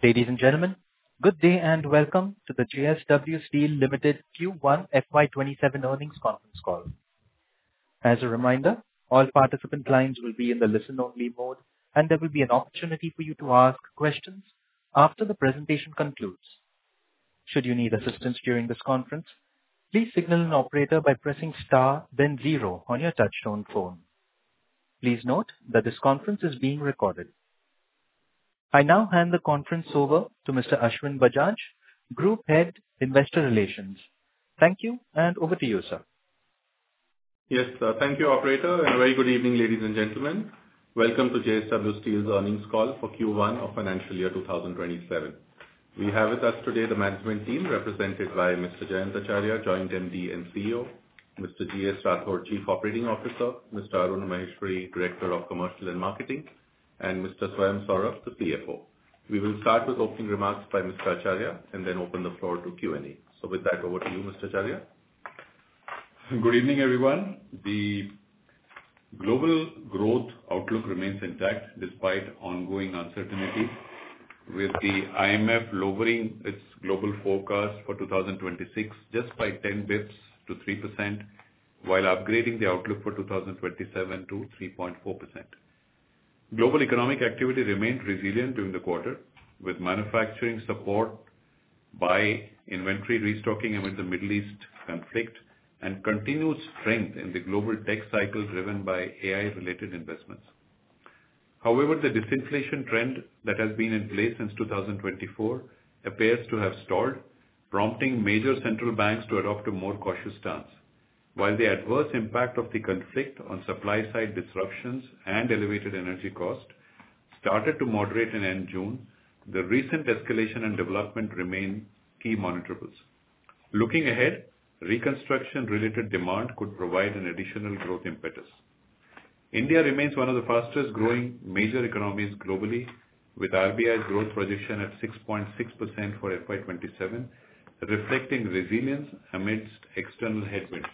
Ladies and gentlemen, good day and welcome to the JSW Steel Limited Q1 FY27 earnings conference call. As a reminder, all participant lines will be in the listen-only mode, and there will be an opportunity for you to ask questions after the presentation concludes. Should you need assistance during this conference, please signal an operator by pressing star then zero on your touchtone phone. Please note that this conference is being recorded. I now hand the conference over to Mr. Ashwin Bajaj, Group Head, Investor Relations. Thank you, and over to you, sir. Yes, thank you, operator, and a very good evening, ladies and gentlemen. Welcome to JSW Steel's earnings call for Q1 of financial year 2027. We have with us today the management team represented by Mr. Jayant Acharya, Joint MD and CEO, Mr. G.S. Rathore, Chief Operating Officer, Mr. Arun Maheshwari, Director of Commercial and Marketing, and Mr. Swayam Saurabh, the CFO. We will start with opening remarks by Mr. Acharya and then open the floor to Q&A. So with that, over to you, Mr. Acharya. Good evening, everyone. The global growth outlook remains intact despite ongoing uncertainty, with the IMF lowering its global forecast for 2026 just by 10 bips to 3%, while upgrading the outlook for 2027 to 3.4%. Global economic activity remained resilient during the quarter, with manufacturing support by inventory restocking amid the Middle East conflict and continued strength in the global tech cycle driven by AI-related investments. However, the disinflation trend that has been in place since 2024 appears to have stalled, prompting major central banks to adopt a more cautious stance. While the adverse impact of the conflict on supply-side disruptions and elevated energy cost started to moderate in end June, the recent escalation and development remain key monitorables. Looking ahead, reconstruction-related demand could provide an additional growth impetus. India remains one of the fastest-growing major economies globally, with RBI's growth projection at 6.6% for FY27, reflecting resilience amidst external headwinds.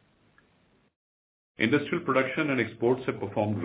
Industrial production and exports have performed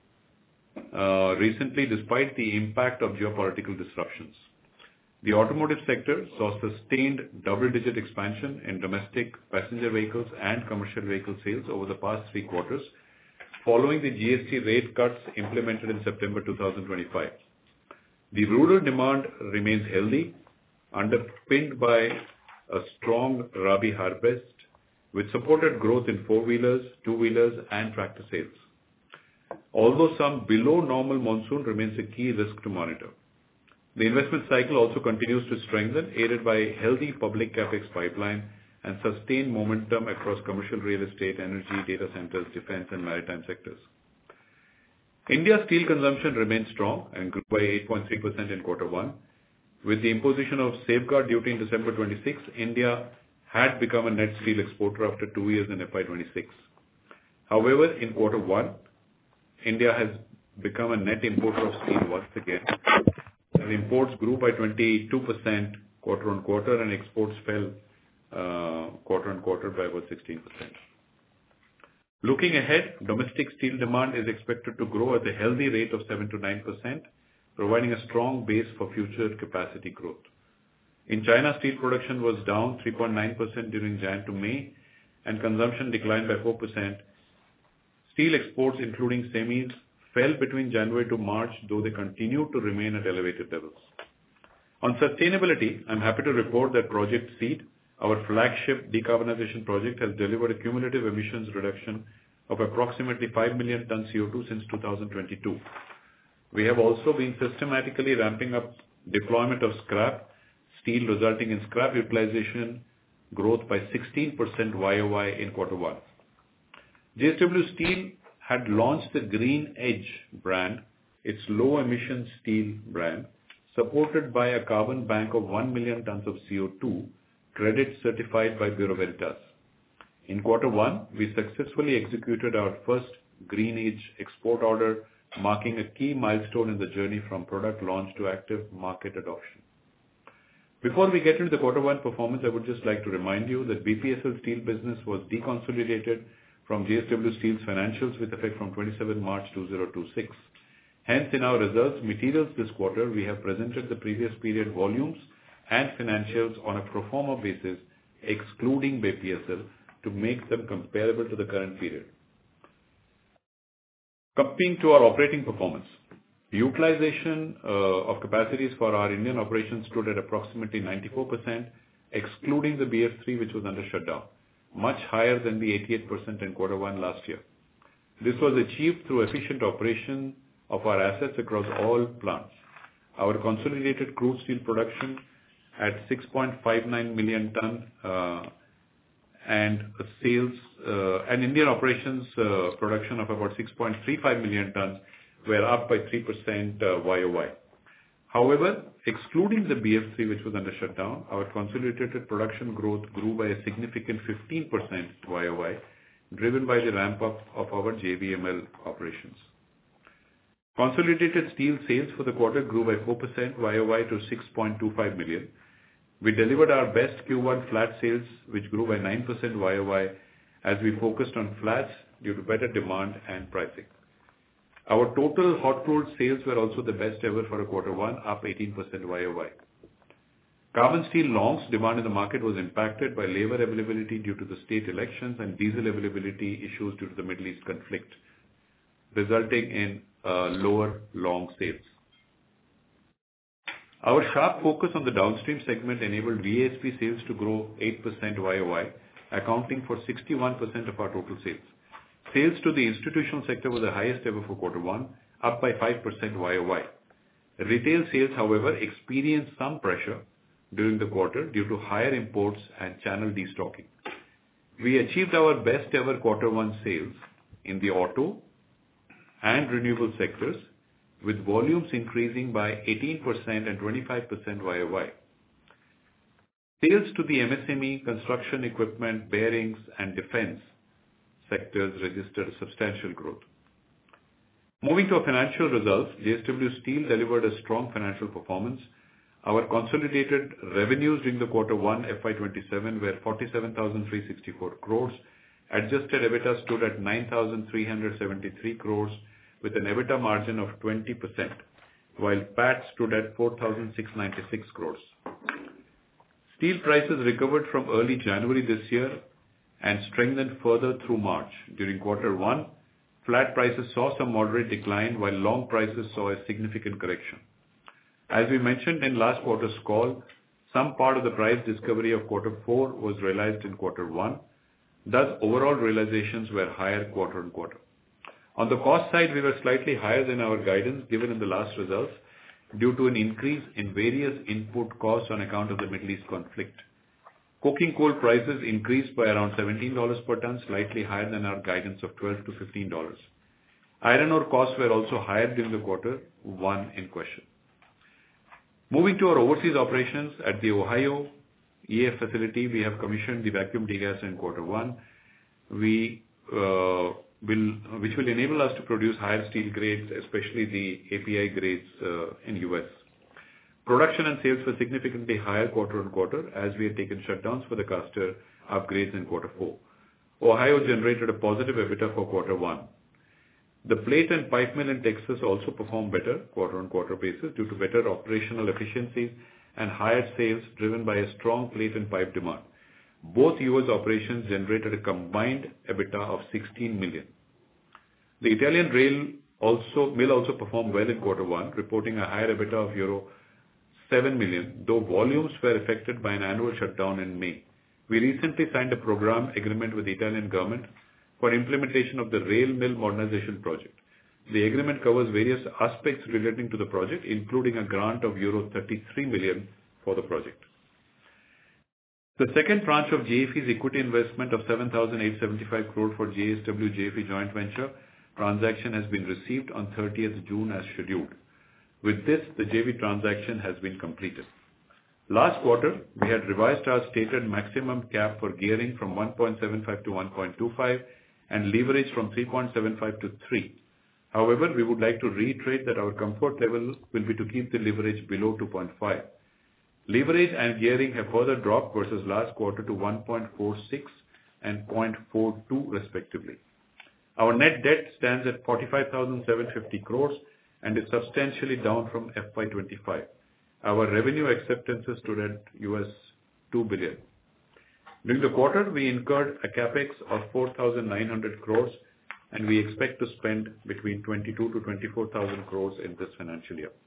well recently despite the impact of geopolitical disruptions. The automotive sector saw sustained double-digit expansion in domestic passenger vehicles and commercial vehicle sales over the past 3 quarters, following the GST rate cuts implemented in September 2025. The rural demand remains healthy, underpinned by a strong Rabi harvest, which supported growth in 4-wheelers, 2-wheelers, and tractor sales. Although some below normal monsoon remains a key risk to monitor. The investment cycle also continues to strengthen, aided by healthy public capex pipeline and sustained momentum across commercial real estate, energy, data centers, defense, and maritime sectors. India's steel consumption remains strong and grew by 8.3% in Q1. With the imposition of safeguard duty in December 26, India had become a net steel exporter after 2 years in FY26. However, in Q1, India has become a net importer of steel once again. And imports grew by 22% quarter-on-quarter, and exports fell quarter-on-quarter by about 16%. Looking ahead, domestic steel demand is expected to grow at a healthy rate of 7 to 9%, providing a strong base for future capacity growth. In China, steel production was down 3.9% during Jan to May, and consumption declined by 4%. Steel exports, including semis, fell between January to March, though they continue to remain at elevated levels. On sustainability, I'm happy to report that Project SEED, our flagship decarbonization project, has delivered a cumulative emissions reduction of approximately 5 million tons CO2 since 2022. We have also been systematically ramping up deployment of scrap steel, resulting in scrap utilization growth by 16% YOY in Q1. JSW Steel had launched the Green Edge brand, its low-emission steel brand, supported by a carbon bank of 1 million tons of CO2 credit certified by Bureau Veritas. In Q1, we successfully executed our first Green Edge export order, marking a key milestone in the journey from product launch to active market adoption. Before we get into the Q1 performance, I would just like to remind you that BPSL Steel business was deconsolidated from JSW Steel's financials with effect from 27 March 2026. Hence, in our results materials this quarter, we have presented the previous period volumes and financials on a pro forma basis, excluding BPSL, to make them comparable to the current period. Coming to our operating performance. Utilization of capacities for our Indian operations stood at approximately 94%, excluding the BF3, which was under shutdown, much higher than the 88% in quarter one last year. This was achieved through efficient operation of our assets across all plants. Our consolidated crude steel production at 6.59 million ton and Indian operations production of about 6.35 million tons were up by 3% YOY. However, excluding the BF3, which was under shutdown, our consolidated production growth grew by a significant 15% YOY, driven by the ramp-up of our JVML operations. Consolidated steel sales for the quarter grew by 4% YOY to 6.25 million. We delivered our best Q1 flat sales, which grew by 9% YOY as we focused on flats due to better demand and pricing. Our total hot rolled sales were also the best ever for a quarter one, up 18% YOY. Carbon steel longs demand in the market was impacted by labor availability due to the state elections and diesel availability issues due to the Middle East conflict, resulting in lower long sales. Our sharp focus on the downstream segment enabled VASP sales to grow 8% YOY, accounting for 61% of our total sales. Sales to the institutional sector were the highest ever for quarter one, up by 5% YOY. Retail sales, however, experienced some pressure during the quarter due to higher imports and channel destocking. We achieved our best ever quarter one sales in the auto and renewable sectors, with volumes increasing by 18% and 25% YOY. Sales to the MSME, construction equipment, bearings and defense sectors registered substantial growth. Moving to our financial results, JSW Steel delivered a strong financial performance. Our consolidated revenues during the quarter one FY27 were 47,364 crores. Adjusted EBITDA stood at 9,373 crores with an EBITDA margin of 20%, while PAT stood at 4,696 crores. Steel prices recovered from early January this year and strengthened further through March. During quarter one, flat prices saw some moderate decline, while long prices saw a significant correction. As we mentioned in last quarter's call, some part of the price discovery of quarter four was realized in quarter one. Thus, overall realizations were higher quarter on quarter. On the cost side, we were slightly higher than our guidance given in the last results due to an increase in various input costs on account of the Middle East conflict. Coking coal prices increased by around $17 per ton, slightly higher than our guidance of $12 to $15. Iron ore costs were also higher during the quarter one in question. Moving to our overseas operations, at the Ohio EAF facility, we have commissioned the vacuum degasser in quarter one, which will enable us to produce higher steel grades, especially the API grades in US. Production and sales were significantly higher quarter on quarter as we had taken shutdowns for the caster upgrades in quarter four. Ohio generated a positive EBITDA for quarter one. The plate and pipe mill in Texas also performed better quarter on quarter basis due to better operational efficiencies and higher sales driven by a strong plate and pipe demand. Both US operations generated a combined EBITDA of 16 million. The Italian mill also performed well in quarter one, reporting a higher EBITDA of euro 7 million, though volumes were affected by an annual shutdown in May. We recently signed a program agreement with the Italian government for implementation of the rail mill modernization project. The agreement covers various aspects relating to the project, including a grant of euro 33 million for the project. The second tranche of JFE's equity investment of 7,875 crore for JSW JFE joint venture transaction has been received on 30th June as scheduled. With this, the JV transaction has been completed. Last quarter, we had revised our stated maximum cap for gearing from 1.75 to 1.25 and leverage from 3.75 to 3. However, we would like to reiterate that our comfort level will be to keep the leverage below 2.5. Leverage and gearing have further dropped versus last quarter to 1.46 and 0.42 respectively. Our net debt stands at 45,750 crores and is substantially down from FY25. Our revenue acceptances stood at $2 billion. During the quarter, we incurred a capex of 4,900 crores, and we expect to spend between 22 to 24,000 crores in this financial year.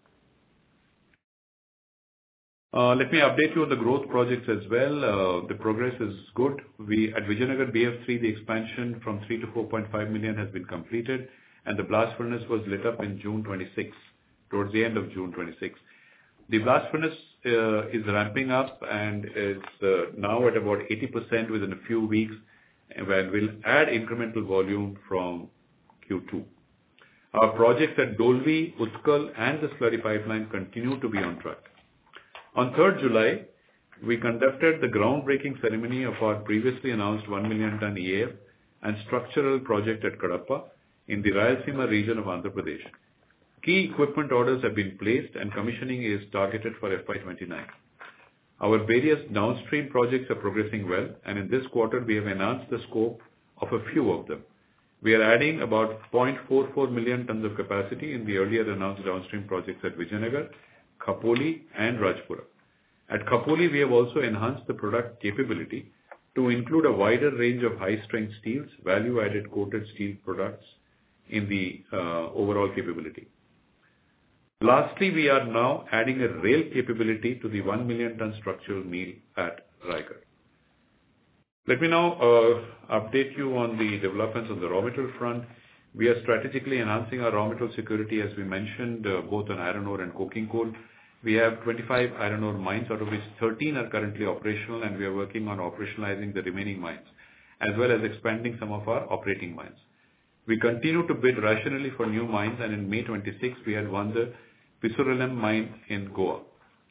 Let me update you on the growth projects as well. The progress is good. At Vijayanagar BF3, the expansion from 3 to 4.5 million has been completed, and the blast furnace was lit up in June 26, towards the end of June 26. The blast furnace is ramping up and is now at about 80% within a few weeks, and will add incremental volume from Q2. Our projects at Dolvi, Utkal, and the slurry pipeline continue to be on track. On 3rd July, we conducted the groundbreaking ceremony of our previously announced 1 million ton EAF and structural project at Kadapa in the Rayalaseema region of Andhra Pradesh. Key equipment orders have been placed and commissioning is targeted for FY29. Our various downstream projects are progressing well, and in this quarter we have enhanced the scope of a few of them. We are adding about 0.44 million tons of capacity in the earlier announced downstream projects at Vijayanagar, Khopoli, and Rajpura. At Khopoli, we have also enhanced the product capability to include a wider range of high-strength steels, value-added coated steel products in the overall capability. Lastly, we are now adding a rail capability to the 1 million ton structural mill at Raigarh. Let me now update you on the developments on the raw material front. We are strategically enhancing our raw material security, as we mentioned, both on iron ore and coking coal. We have 25 iron ore mines, out of which 13 are currently operational, and we are working on operationalizing the remaining mines, as well as expanding some of our operating mines. We continue to bid rationally for new mines, and in May 26, we had won the Pissurulem mine in Goa.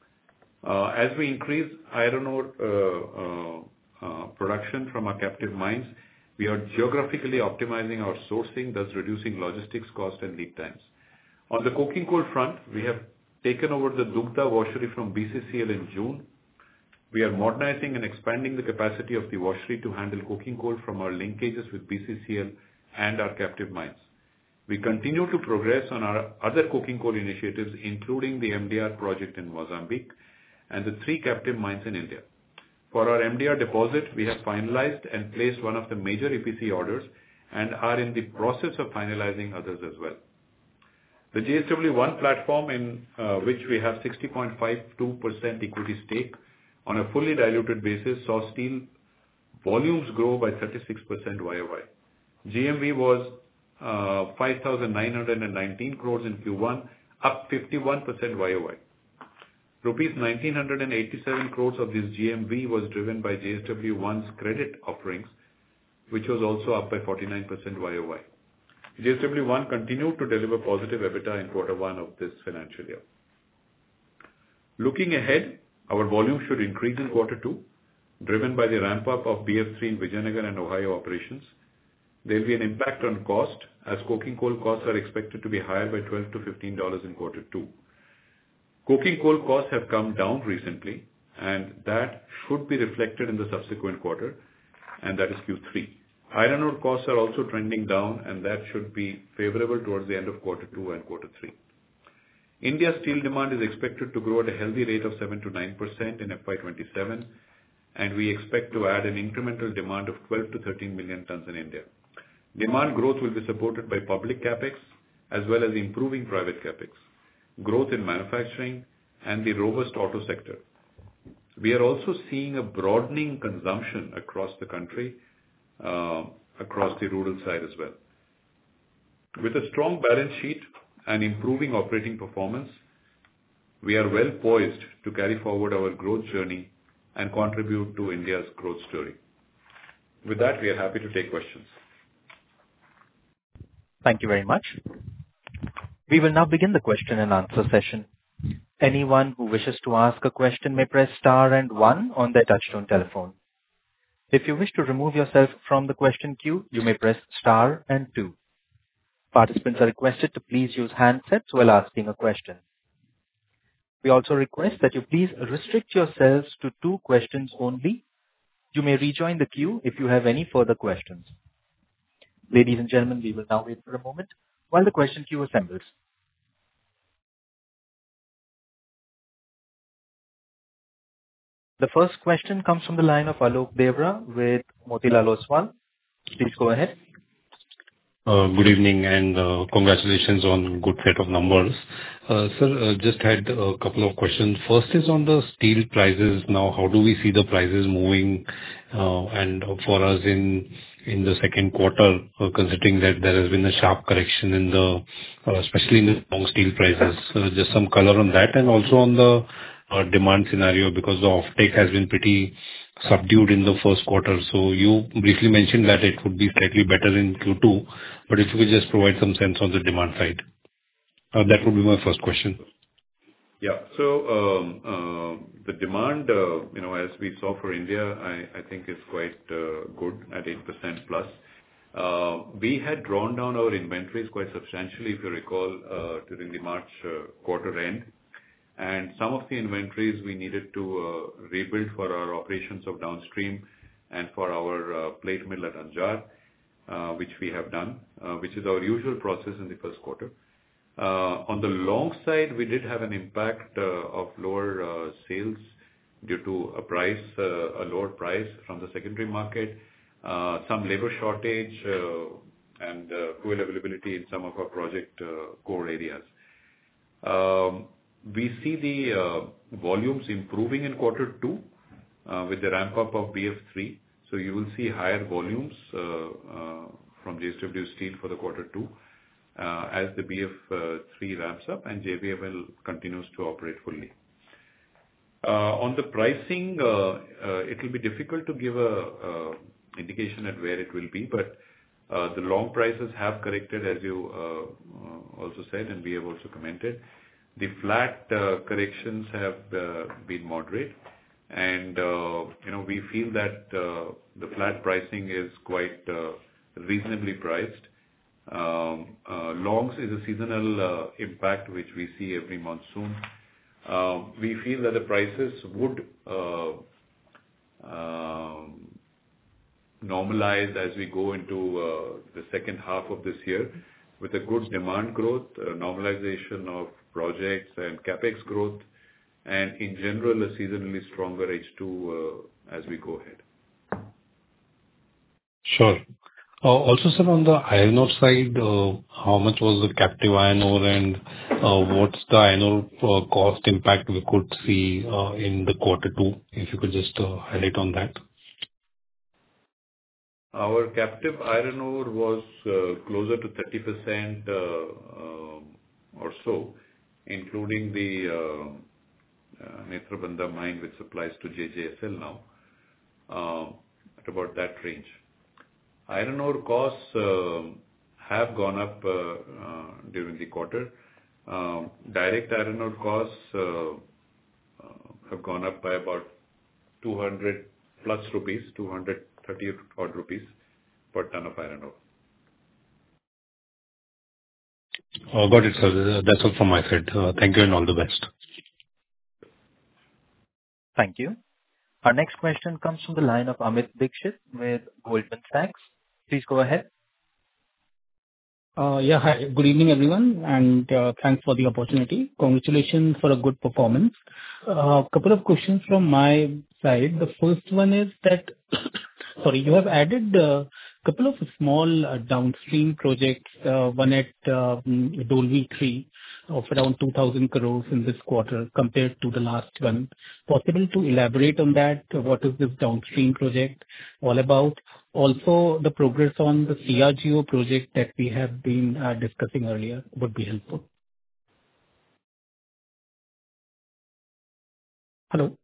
As we increase iron ore production from our captive mines, we are geographically optimizing our sourcing, thus reducing logistics cost and lead times. On the coking coal front, we have taken over the Dugda washery from BCCL in June. We are modernizing and expanding the capacity of the washery to handle coking coal from our linkages with BCCL and our captive mines. We continue to progress on our other coking coal initiatives, including the MDR project in Mozambique and the 3 captive mines in India. For our MDR deposit, we have finalized and placed one of the major EPC orders and are in the process of finalizing others as well. The JSW1 platform, in which we have 60.52% equity stake on a fully diluted basis, saw steel volumes grow by 36% YOY. GMV was 5,919 crores in Q1, up 51% YOY. Rupees 1,987 crores of this GMV was driven by JSW1's credit offerings, which was also up by 49% YOY. JSW1 continued to deliver positive EBITDA in Q1 of this financial year. Looking ahead, our volume should increase in Q2, driven by the ramp-up of BF3 in Vijayanagar and Ohio operations. There will be an impact on cost, as coking coal costs are expected to be higher by $12 to $15 in Q2. Coking coal costs have come down recently, and that should be reflected in the subsequent quarter, and that is Q3. Iron ore costs are also trending down, and that should be favorable towards the end of Q2 and Q3. India's steel demand is expected to grow at a healthy rate of 7 to 9% in FY27, and we expect to add an incremental demand of 12 to 13 million tons in India. Demand growth will be supported by public capex as well as improving private capex, growth in manufacturing, and the robust auto sector. We are also seeing a broadening consumption across the country, across the rural side as well. With a strong balance sheet and improving operating performance, we are well poised to carry forward our growth journey and contribute to India's growth story. With that, we are happy to take questions. Thank you very much. We will now begin the question and answer session. Anyone who wishes to ask a question may press star and 1 on their touchtone telephone. If you wish to remove yourself from the question queue, you may press star and 2. Participants are requested to please use handsets while asking a question. We also request that you please restrict yourselves to 2 questions only. You may rejoin the queue if you have any further questions. Ladies and gentlemen, we will now wait for a moment while the question queue assembles. The first question comes from the line of Alok Devra with Motilal Oswal. Please go ahead. Good evening and congratulations on good set of numbers. Sir, just had a couple of questions. First is on the steel prices. Now, how do we see the prices moving, and for us in the second quarter, considering that there has been a sharp correction in the, especially in the long steel prices? Just some color on that and also on the demand scenario, because the offtake has been pretty subdued in the first quarter. So you briefly mentioned that it would be slightly better in Q2, but if you could just provide some sense on the demand side. That would be my first question. Yeah. So, the demand, as we saw for India, I think is quite good at 8% plus. We had drawn down our inventories quite substantially, if you recall, during the March quarter end. And some of the inventories we needed to rebuild for our operations of downstream and for our plate mill at Anjar, which we have done, which is our usual process in the first quarter. On the long side, we did have an impact of lower sales due to a lower price from the secondary market, some labor shortage, and fuel availability in some of our project core areas. We see the volumes improving in quarter two with the ramp up of BF3. So you will see higher volumes from JSW Steel for the quarter two as the BF3 ramps up and JVML continues to operate fully. On the pricing, it will be difficult to give a indication at where it will be, but the long prices have corrected, as you also said, and we have also commented. The flat corrections have been moderate, and we feel that the flat pricing is quite reasonably priced. Longs is a seasonal impact which we see every monsoon. We feel that the prices would normalize as we go into the second half of this year with a good demand growth, normalization of projects and capex growth, and in general a seasonally stronger H2 as we go ahead. Sure. Also, sir, on the iron ore side, how much was the captive iron ore, and what's the iron ore cost impact we could see in the quarter two? If you could just highlight on that. Our captive iron ore was closer to 30% or so, including the Netrabanda mine, which supplies to JJSL now, at about that range. Iron ore costs have gone up during the quarter. Direct iron ore costs have gone up by about 200 plus rupees, 230 odd rupees per ton of iron ore. Got it, sir. That's all from my side. Thank you and all the best. Thank you. Our next question comes from the line of Amit Dixit with Goldman Sachs. Please go ahead. Yeah, hi. Good evening, everyone, and thanks for the opportunity. Congratulations for a good performance. A couple of questions from my side. The first one is that, sorry, you have added a couple of small downstream projects, one at Dolvi 3 of around 2,000 crores in this quarter compared to the last one. Possible to elaborate on that? What is this downstream project all about? Also, the progress on the CRGO project that we have been discussing earlier would be helpful. Hello?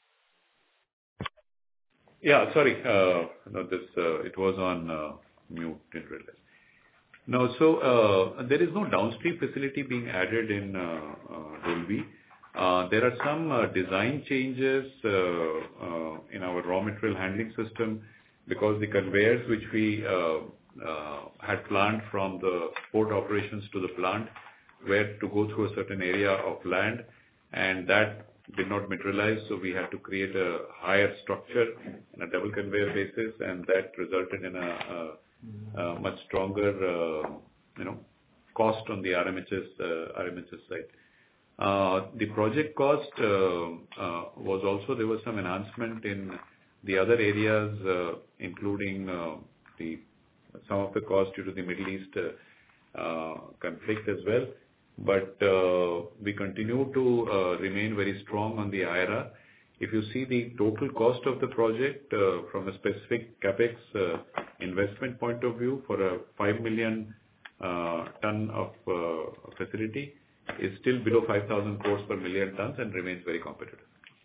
Yeah, sorry. It was on mute, didn't realize. No, so there is no downstream facility being added in Dolvi. There are some design changes in our raw material handling system because the conveyors which we had planned from the port operations to the plant were to go through a certain area of land, and that did not materialize, so we had to create a higher structure on a double conveyor basis, and that resulted in a much stronger, cost on the RMHS side. The project cost was also, there was some enhancement in the other areas, including some of the costs due to the Middle East conflict as well. But we continue to remain very strong on the IRR. If you see the total cost of the project from a specific CapEx investment point of view for a 5 million ton of facility is still below 5,000 crores per million tons and remains very competitive.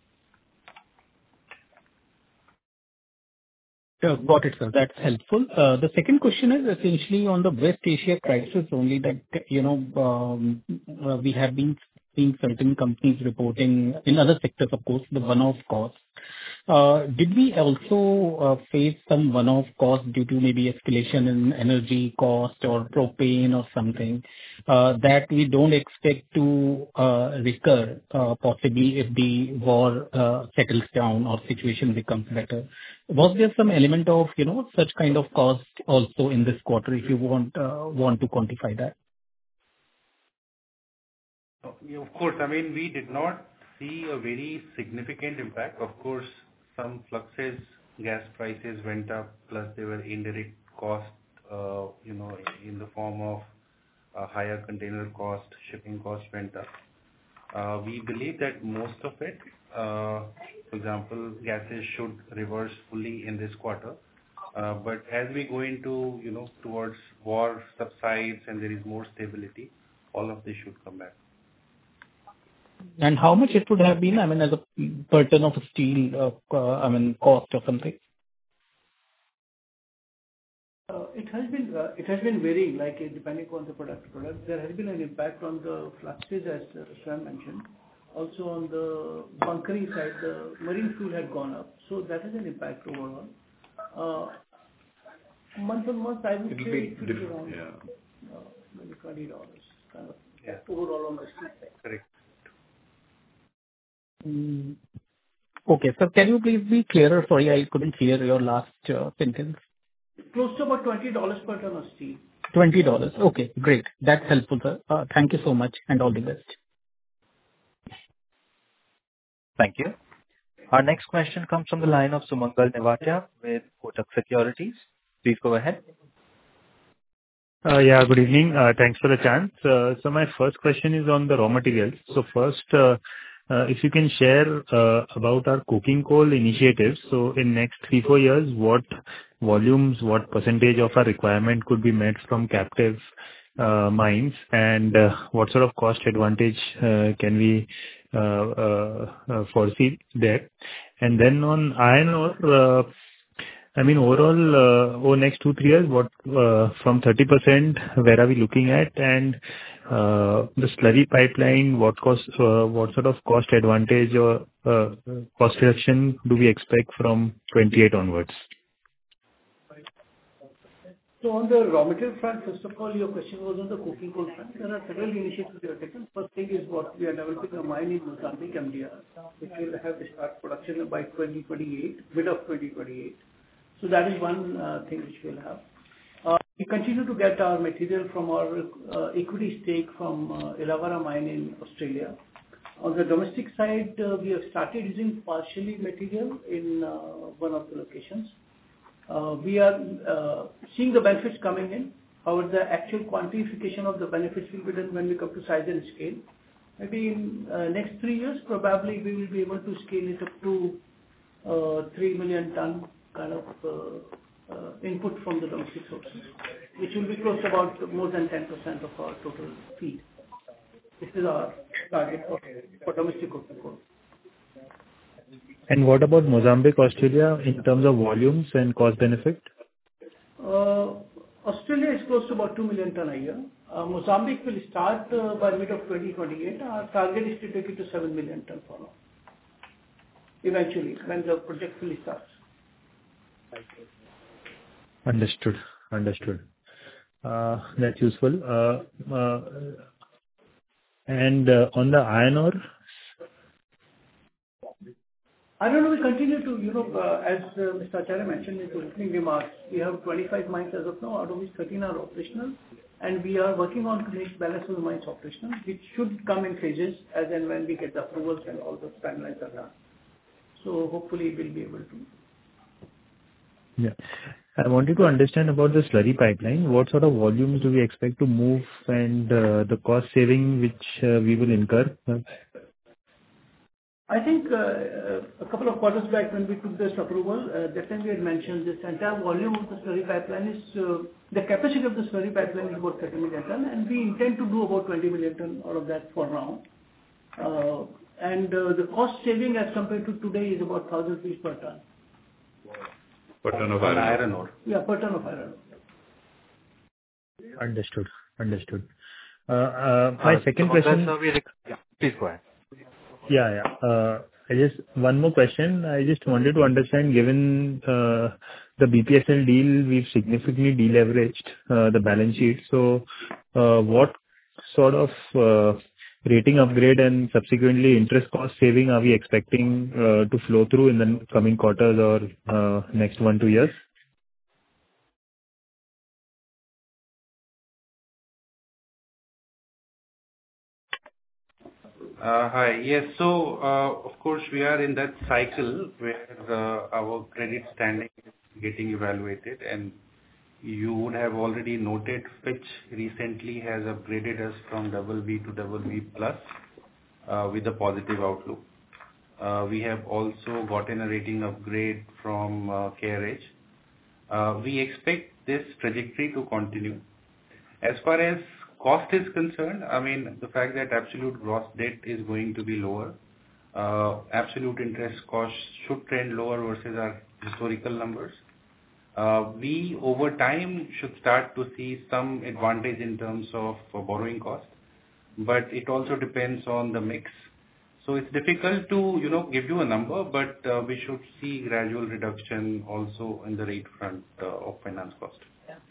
Got it, sir. That's helpful. The second question is essentially on the West Asia crisis only that, we have been seeing certain companies reporting in other sectors, of course, the one-off costs. Did we also face some one-off costs due to maybe escalation in energy cost or propane or something that we don't expect to recur possibly if the war settles down or situation becomes better? Was there some element of such kind of cost also in this quarter, if you want to quantify that? Yeah, of course. I mean, we did not see a very significant impact. Of course, some fluxes, gas prices went up, plus there were indirect costs, in the form of higher container cost, shipping costs went up. We believe that most of it, for example, gases should reverse fully in this quarter. But as we go into, towards war subsides and there is more stability, all of this should come back. And how much it would have been, as a per ton of steel, cost or something? It has been varying, depending on the product. There has been an impact on the fluxes, as Swam mentioned. Also on the bunkering side, the marine fuel had gone up, so that has an impact overall. Month on month, I would say it could be around maybe $20 kind of overall on the steel side. Correct. Okay, sir, can you please be clearer? Sorry, I couldn't hear your last sentence. Close to about $20 per ton of steel. $20. Okay, great. That's helpful, sir. Thank you so much and all the best. Thank you. Our next question comes from the line of Sumangal Nevatia with Kotak Securities. Please go ahead. Yeah, good evening. Thanks for the chance. So my first question is on the raw materials. So first, if you can share about our coking coal initiatives. So in next 3-4 years, what volumes, what percentage of our requirement could be met from captive mines, and what sort of cost advantage can we foresee there? And then on iron ore, overall, over next 2-3 years, what from 30%, where are we looking at? And the slurry pipeline, what sort of cost advantage or cost reduction do we expect from 28 onwards? So on the raw material front, first of all, your question was on the coking coal front. There are several initiatives we have taken. First thing is what we are developing a mine in Mozambique, MDR, which will have to start production by 2028, mid of 2028. So that is one thing which we'll have. We continue to get our material from our equity stake from Illawarra mine in Australia. On the domestic side, we have started using partially material in one of the locations. We are seeing the benefits coming in. However, the actual quantification of the benefits will be done when we come to size and scale. Maybe in next 3 years, probably we will be able to scale it up to 3 million ton kind of input from the domestic sources, which will be close to about more than 10% of our total feed. This is our target for domestic coking coal. And what about Mozambique, Australia, in terms of volumes and cost benefit? Australia is close to about 2 million ton a year. Mozambique will start by mid of 2028. Our target is to take it to 7 million ton for now. Eventually, when the project fully starts. Understood. That's useful. And on the iron ore? Iron ore, we continue to, as Mr. Acharya mentioned in his opening remarks, we have 25 mines as of now, out of which 13 are operational. and we are working on to make balance of the mines operational, which should come in phases as and when we get the approvals and all those timelines are done. So hopefully we'll be able to. Yeah. I wanted to understand about the slurry pipeline. What sort of volumes do we expect to move and the cost saving which we will incur? I think a couple of quarters back when we took this approval, that time we had mentioned this entire volume of the slurry pipeline is, the capacity of the slurry pipeline is about 30 million ton, and we intend to do about 20 million ton out of that for now. The cost saving as compared to today is about 1,000 rupees per ton. Per ton of iron ore. Yeah, per ton of iron ore. Understood. My second question. Yeah, please go ahead. Yeah. One more question. I just wanted to understand, given the BPSL deal, we've significantly deleveraged the balance sheet. So, what sort of rating upgrade and subsequently interest cost saving are we expecting to flow through in the coming quarters or next 1-2 years? Hi. Yes. So, of course, we are in that cycle where our credit standing is getting evaluated, and you would have already noted Fitch recently has upgraded us from BB to BB+ with a positive outlook. We have also gotten a rating upgrade from CareEdge. We expect this trajectory to continue. As far as cost is concerned, I mean, the fact that absolute gross debt is going to be lower, absolute interest costs should trend lower versus our historical numbers. We, over time, should start to see some advantage in terms of borrowing cost, but it also depends on the mix. So it's difficult to, give you a number, but we should see gradual reduction also in the rate front of finance cost.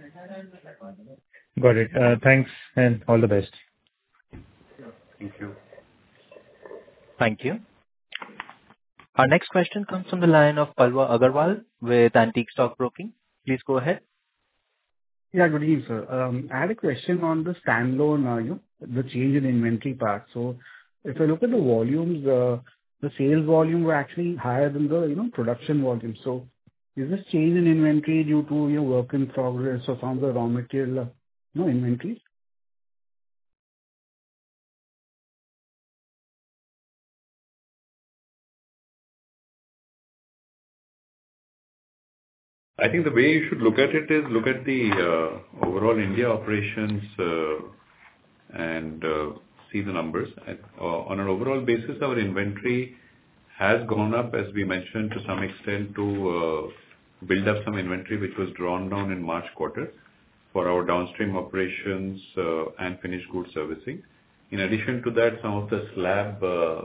Got it. Thanks and all the best. Thank you. Thank you. Our next question comes from the line of Palwa Agarwal with Antique Stock Broking. Please go ahead. Yeah, good evening, sir. I had a question on the standalone, the change in inventory part. So if I look at the volumes, the sales volume were actually higher than the, production volume. So is this change in inventory due to, work in progress or some of the raw material, inventories? I think the way you should look at it is look at the overall India operations and see the numbers. On an overall basis, our inventory has gone up, as we mentioned, to some extent to build up some inventory which was drawn down in March quarter for our downstream operations and finished goods servicing. In addition to that, some of the slab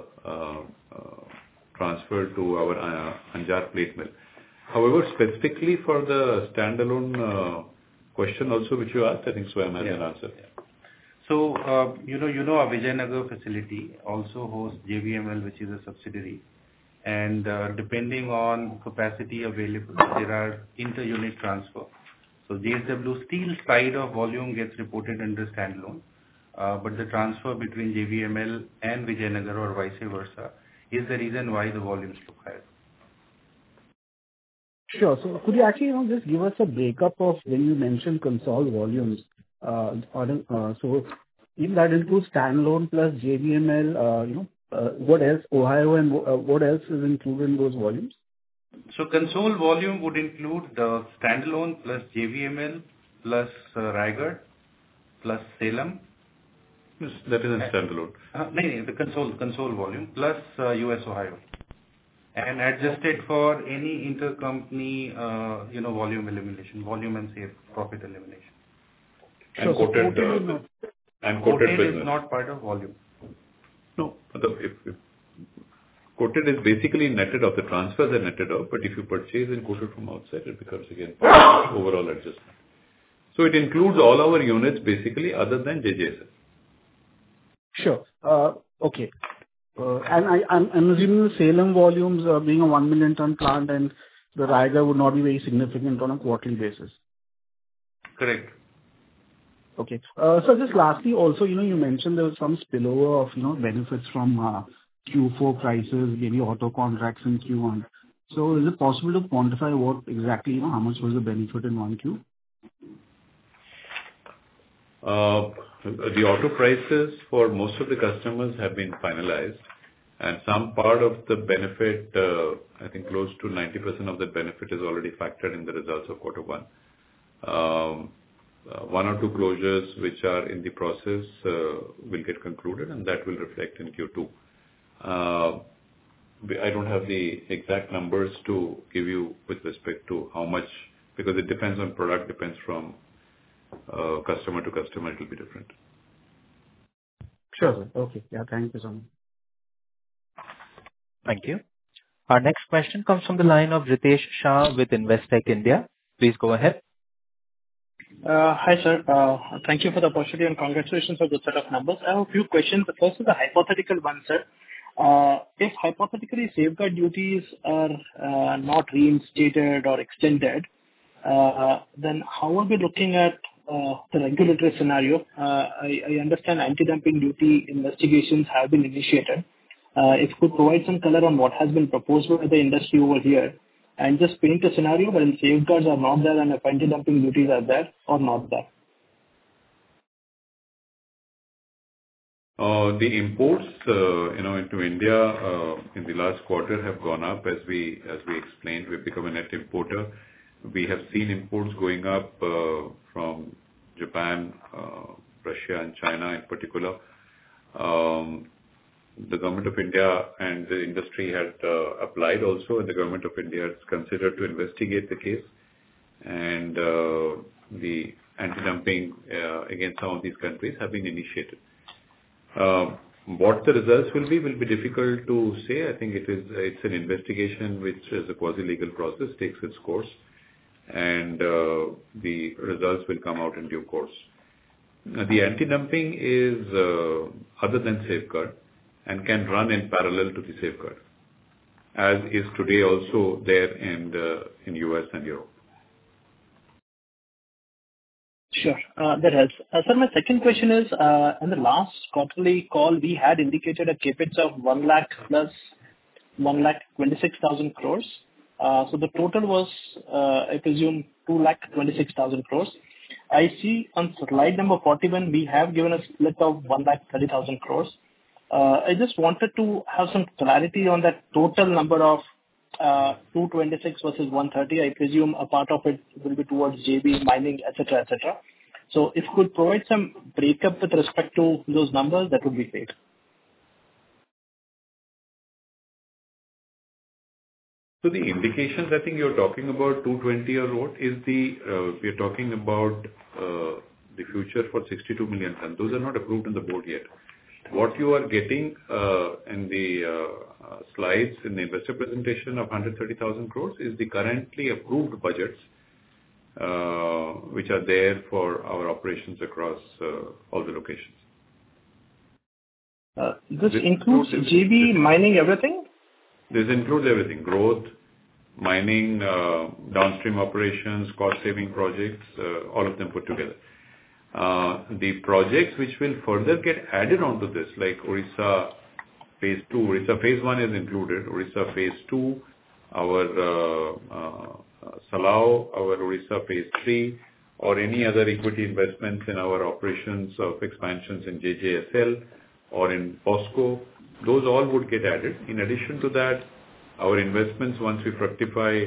transferred to our Anjar plate mill. However, specifically for the standalone question also which you asked, I think Swayam has an answer. Yeah. So, our Vijayanagar facility also hosts JVML, which is a subsidiary. And depending on capacity available, there are inter-unit transfer. So JSW Steel side of volume gets reported under standalone, but the transfer between JVML and Vijayanagar or vice versa is the reason why the volumes look higher. Sure. So could you actually, just give us a breakup of when you mentioned consolidated volumes? So if that includes standalone plus JVML, what else, Ohio and what else is included in those volumes? So consolidated volume would include the standalone plus JVML plus Raigad plus Salem. Yes, that is in standalone. No, the consolidated volume plus US Ohio. And adjusted for any intercompany, volume elimination, volume and save profit elimination. And quoted business. Quoted is not part of volume. No, if quoted is basically netted off. The transfers are netted off, but if you purchase and quoted from outside, it becomes again part of overall adjustment. So it includes all our units basically, other than JJSL. Sure. Okay. And I'm assuming the Salem volumes being a 1 million ton plant and the Raigad would not be very significant on a quarterly basis. Correct. Okay. So just lastly, also, you mentioned there was some spillover of, benefits from Q4 prices, maybe auto contracts in Q1. So is it possible to quantify what exactly, how much was the benefit in 1Q? The auto prices for most of the customers have been finalized, and some part of the benefit, I think close to 90% of the benefit is already factored in the results of quarter one. One or two closures which are in the process will get concluded, and that will reflect in Q2. I don't have the exact numbers to give you with respect to how much, because it depends on product, depends from customer to customer, it will be different. Sure, sir. Okay. Yeah, thank you so much. Thank you. Our next question comes from the line of Ritesh Shah with Investec India. Please go ahead. Hi, sir. Thank you for the opportunity and congratulations on the set of numbers. I have a few questions. The first is a hypothetical one, sir. If hypothetically safeguard duties are not reinstated or extended, then how are we looking at the regulatory scenario? I understand anti-dumping duty investigations have been initiated. If you could provide some color on what has been proposed by the industry over here, and just paint a scenario wherein safeguards are not there and if anti-dumping duties are there or not there. The imports, into India in the last quarter have gone up as we explained. We've become a net importer. We have seen imports going up from Japan, Russia, and China in particular. The government of India and the industry had applied also, and the government of India has considered to investigate the case, and the anti-dumping against some of these countries have been initiated. What the results will be difficult to say. I think it's an investigation which is a quasi-legal process, takes its course, and the results will come out in due course. The anti-dumping is other than safeguard and can run in parallel to the safeguard, as is today also there in US and Europe. Sure, that helps. Sir, my second question is, in the last quarterly call, we had indicated a CapEx of 1 lakh plus 1,26,000 crores. So the total was, I presume, 2,26,000 crores. I see on slide number 41, we have given a split of 1,30,000 crores. I just wanted to have some clarity on that total number of 226 versus 130. I presume a part of it will be towards JV, mining, etc., etc. So if you could provide some breakup with respect to those numbers, that would be great. So the indications, I think you're talking about 220 or what is we're talking about the future for 62 million tons. Those are not approved in the board yet. What you are getting in the slides in the investor presentation of 130,000 crores is the currently approved budgets, which are there for our operations across all the locations. This includes JV, mining, everything? This includes everything: growth, mining, downstream operations, cost-saving projects, all of them put together. The projects which will further get added onto this, like Orissa Phase 2, Orissa Phase 1 is included, Orissa Phase 2, our Salao, our Orissa Phase 3, or any other equity investments in our operations of expansions in JJSL or in POSCO, those all would get added. In addition to that, our investments, once we fructify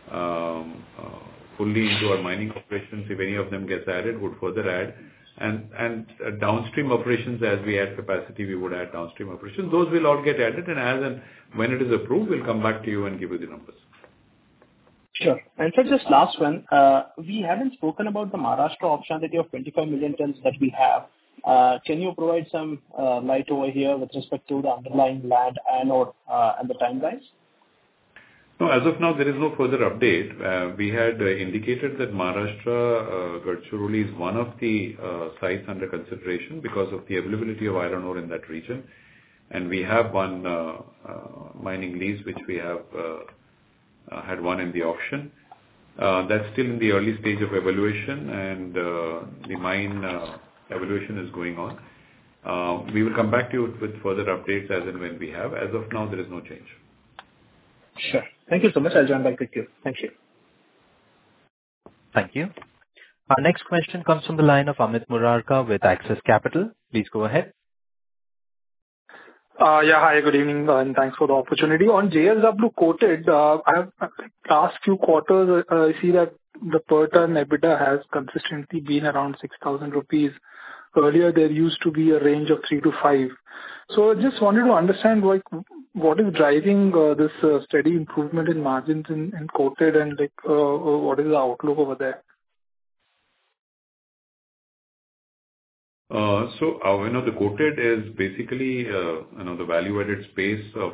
fully into our mining operations, if any of them gets added, would further add. And downstream operations, as we add capacity, we would add downstream operations. Those will all get added, and as and when it is approved, we'll come back to you and give you the numbers. Sure. And so just last one, we haven't spoken about the Maharashtra optionality of 25 million tons that we have. Can you provide some light over here with respect to the underlying land anode and the timelines? No, as of now, there is no further update. We had indicated that Maharashtra, Gadchiroli is one of the sites under consideration because of the availability of iron ore in that region. And we have one mining lease, which we have had won in the auction. That's still in the early stage of evaluation, and the mine evaluation is going on. We will come back to you with further updates as and when we have. As of now, there is no change. Sure. Thank you so much. I'll join back with you. Thank you. Thank you. Our next question comes from the line of Amit Murarka with Axis Capital. Please go ahead. Yeah. Hi, good evening, and thanks for the opportunity. On JSW Coated, I have last few quarters, I see that the per ton EBITDA has consistently been around 6,000 rupees. Earlier, there used to be a range of 3 to 5. So I just wanted to understand, like, what is driving this steady improvement in margins in Coated, and, like, what is the outlook over there? The coated is basically, the value-added space of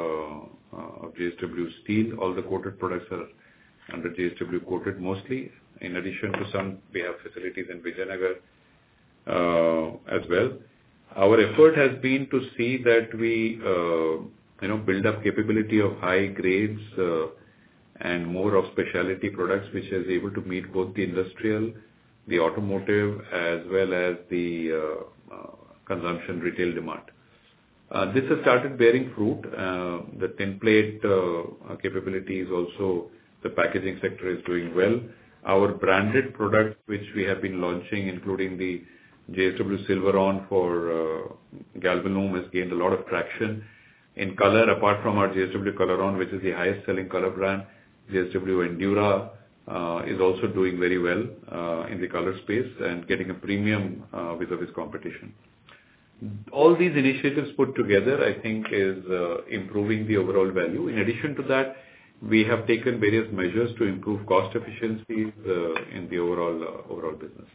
JSW Steel. All the coated products are under JSW Coated mostly. In addition to some, we have facilities in Vijayanagar as well. Our effort has been to see that we, build up capability of high grades and more of specialty products, which is able to meet both the industrial, the automotive, as well as the consumption retail demand. This has started bearing fruit. The tin plate capabilities also, the packaging sector is doing well. Our branded products, which we have been launching, including the JSW Silveron for Galvalume, has gained a lot of traction. In color, apart from our JSW Coloron, which is the highest selling color brand, JSW Endura is also doing very well in the color space and getting a premium vis-a-vis competition. All these initiatives put together, I think, is improving the overall value. In addition to that, we have taken various measures to improve cost efficiencies in the overall business.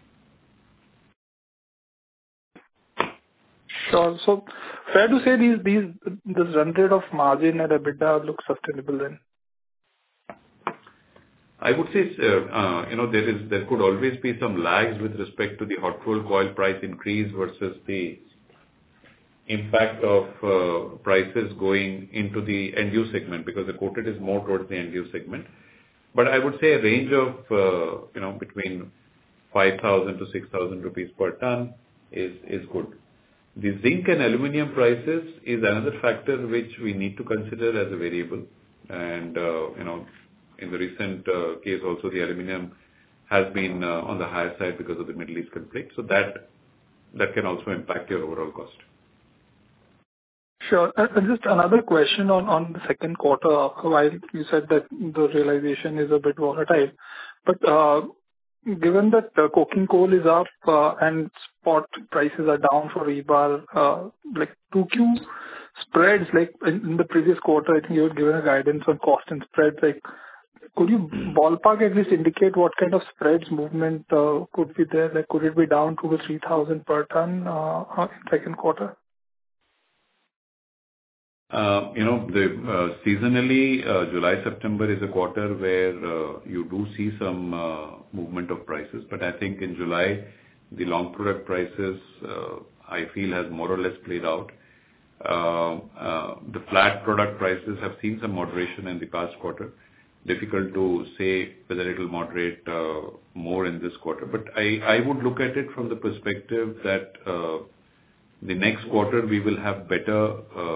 Sure. So fair to say this run rate of margin and EBITDA looks sustainable then? I would say, there could always be some lags with respect to the hot rolled coil price increase versus the impact of prices going into the end-use segment, because the coated is more towards the end-use segment. But I would say a range of, between 5,000 to 6,000 rupees per ton is good. The zinc and aluminum prices is another factor which we need to consider as a variable. And, in the recent case also, the aluminum has been on the higher side because of the Middle East conflict. So that can also impact your overall cost. Sure. And just another question on the second quarter. While you said that the realization is a bit volatile, but given that coking coal is up and spot prices are down for rebar, like 2Q spreads, like in the previous quarter, I think you had given a guidance on cost and spreads. Like, could you ballpark at least indicate what kind of spreads movement could be there? Like, could it be down to 3,000 per ton in second quarter? Seasonally, July-September is a quarter where you do see some movement of prices. But I think in July, the long product prices, I feel, has more or less played out. The flat product prices have seen some moderation in the past quarter. Difficult to say whether it will moderate more in this quarter. But I would look at it from the perspective that the next quarter we will have better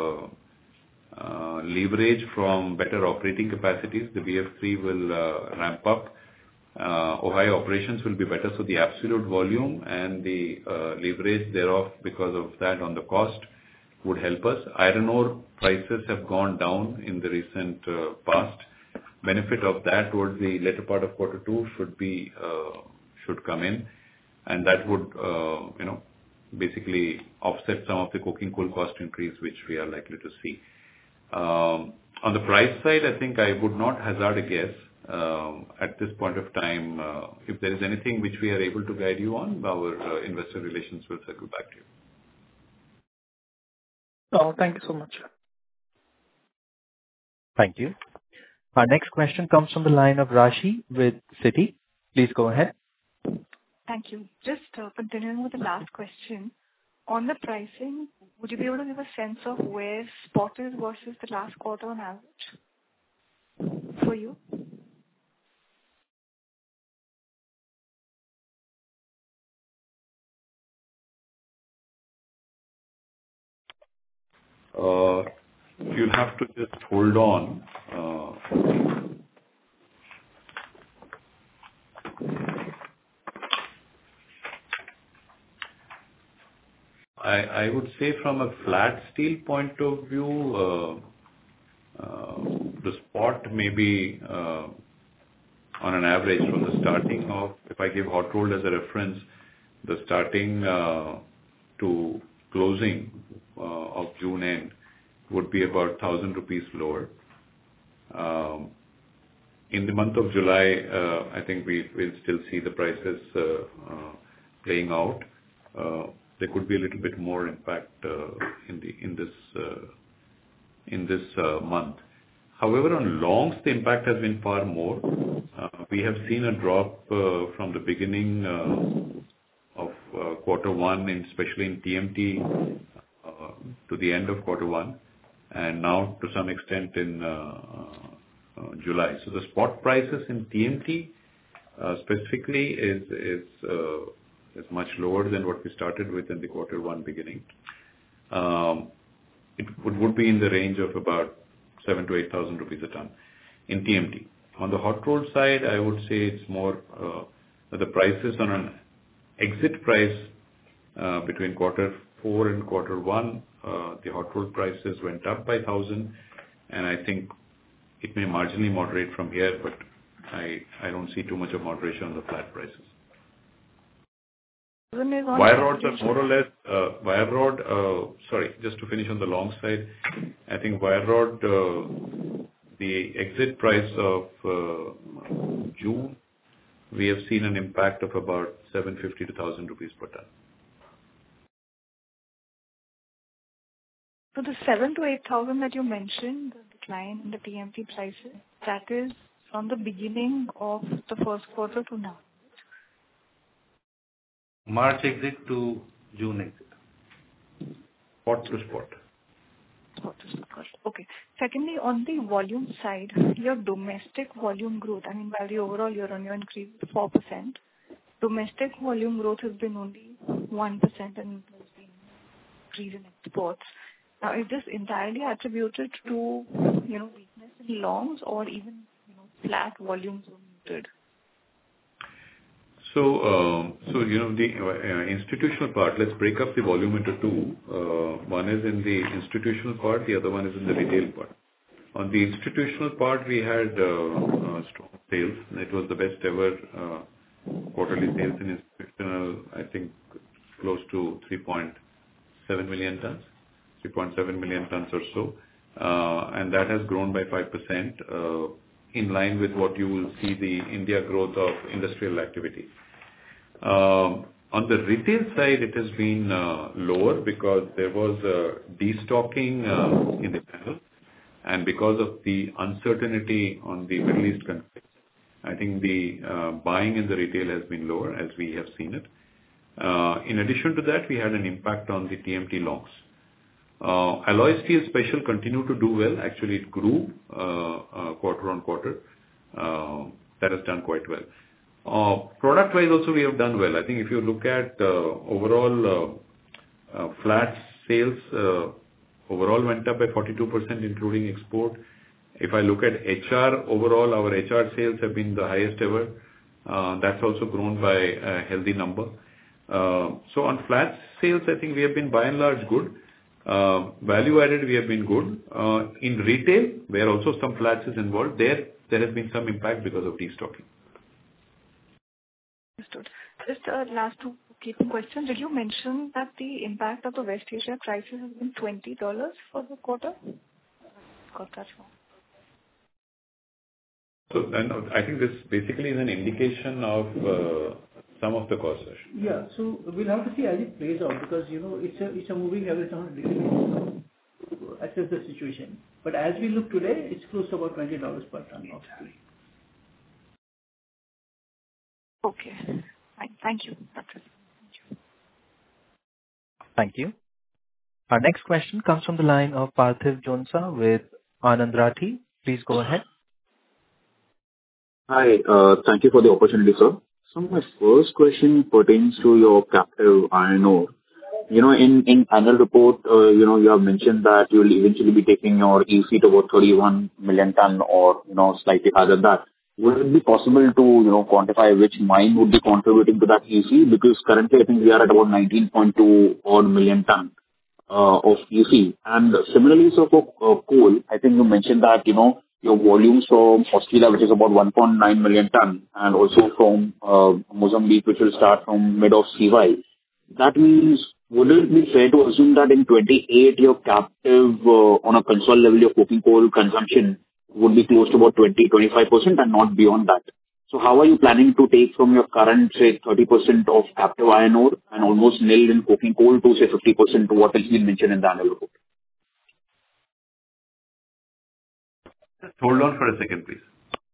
leverage from better operating capacities. The BF3 will ramp up. Ohio operations will be better. So the absolute volume and the leverage thereof because of that on the cost would help us. Iron ore prices have gone down in the recent past. Benefit of that towards the later part of quarter two should come in, and that would basically offset some of the coking coal cost increase which we are likely to see. On the price side, I think I would not hazard a guess at this point of time. If there is anything which we are able to guide you on, our investor relations will circle back to you. Oh, thank you so much. Thank you. Our next question comes from the line of Rashi with Citi. Please go ahead. Thank you. Just continuing with the last question. On the pricing, would you be able to give a sense of where spot is versus the last quarter on average for you? You'll have to just hold on. I would say from a flat steel point of view, the spot may be on an average from the starting of, if I give hot rolled as a reference, the starting to closing of June end would be about 1,000 rupees lower. In the month of July, I think we will still see the prices playing out. There could be a little bit more impact in this month. However, on longs, the impact has been far more. We have seen a drop from the beginning of quarter one, especially in TMT, to the end of quarter one, and now to some extent in July. So the spot prices in TMT specifically is much lower than what we started with in the quarter one beginning. It would be in the range of about 7,000 to 8,000 rupees a ton in TMT. On the hot roll side, I would say it's more the prices on an exit price between quarter four and quarter one. The hot roll prices went up by 1,000, and I think it may marginally moderate from here, but I don't see too much of moderation on the flat prices. Wire rods are more or less, wire rod, sorry, just to finish on the long side, I think wire rod, the exit price of June, we have seen an impact of about 750 to 1,000 rupees per ton. So the 7,000 to 8,000 that you mentioned, the decline in the TMT prices, that is from the beginning of the first quarter to now. March exit to June exit. Spot to spot. Spot to spot. Okay. Secondly, on the volume side, your domestic volume growth, I mean, while the overall year-on-year increase is 4%, domestic volume growth has been only 1% and there's been increase in exports. Now, is this entirely attributed to, weakness in longs or even, flat volumes were muted? So, the institutional part, let's break up the volume into two. One is in the institutional part, the other one is in the retail part. On the institutional part, we had strong sales. It was the best ever quarterly sales in institutional, I think close to 3.7 million tons, 3.7 million tons or so. And that has grown by 5%, in line with what you will see the India growth of industrial activity. On the retail side, it has been lower because there was destocking in the channel, and because of the uncertainty on the Middle East conflict, I think the buying in the retail has been lower as we have seen it. In addition to that, we had an impact on the TMT longs. Alloy steel special continued to do well. Actually, it grew quarter on quarter. That has done quite well. Product-wise also we have done well. I think if you look at overall flat sales, overall went up by 42%, including export. If I look at HR, overall our HR sales have been the highest ever. That's also grown by a healthy number. So on flat sales, I think we have been by and large good. Value added, we have been good. In retail, where also some flats is involved, there has been some impact because of destocking. Understood. Just last two keeping questions. Did you mention that the impact of the West Asia crisis has been $20 for the quarter? Got that wrong. So then I think this basically is an indication of some of the causes. Yeah. So we'll have to see as it plays out because, it's a moving average on a daily basis to assess the situation. But as we look today, it's close to about $20 per ton of steel. Okay. Fine. Thank you. That's it. Thank you. Thank you. Our next question comes from the line of Parthiv Jhonsa with Anand Rathi. Please go ahead. Hi. Thank you for the opportunity, sir. So my first question pertains to your captive iron ore. in annual report, you have mentioned that you will eventually be taking your EC to about 31 million ton or, slightly higher than that. Would it be possible to, quantify which mine would be contributing to that EC? Because currently, I think we are at about 19.2 odd million ton of EC. And similarly, so for coal, I think you mentioned that, your volumes from Australia, which is about 1.9 million ton, and also from Mozambique, which will start from mid of CY. That means, would it be fair to assume that in 28, your captive on a consolidated level, your coking coal consumption would be close to about 20-25% and not beyond that? So how are you planning to take from your current, say, 30% of captive iron ore and almost nil in coking coal to, say, 50% to what has been mentioned in the annual report? Just hold on for a second, please.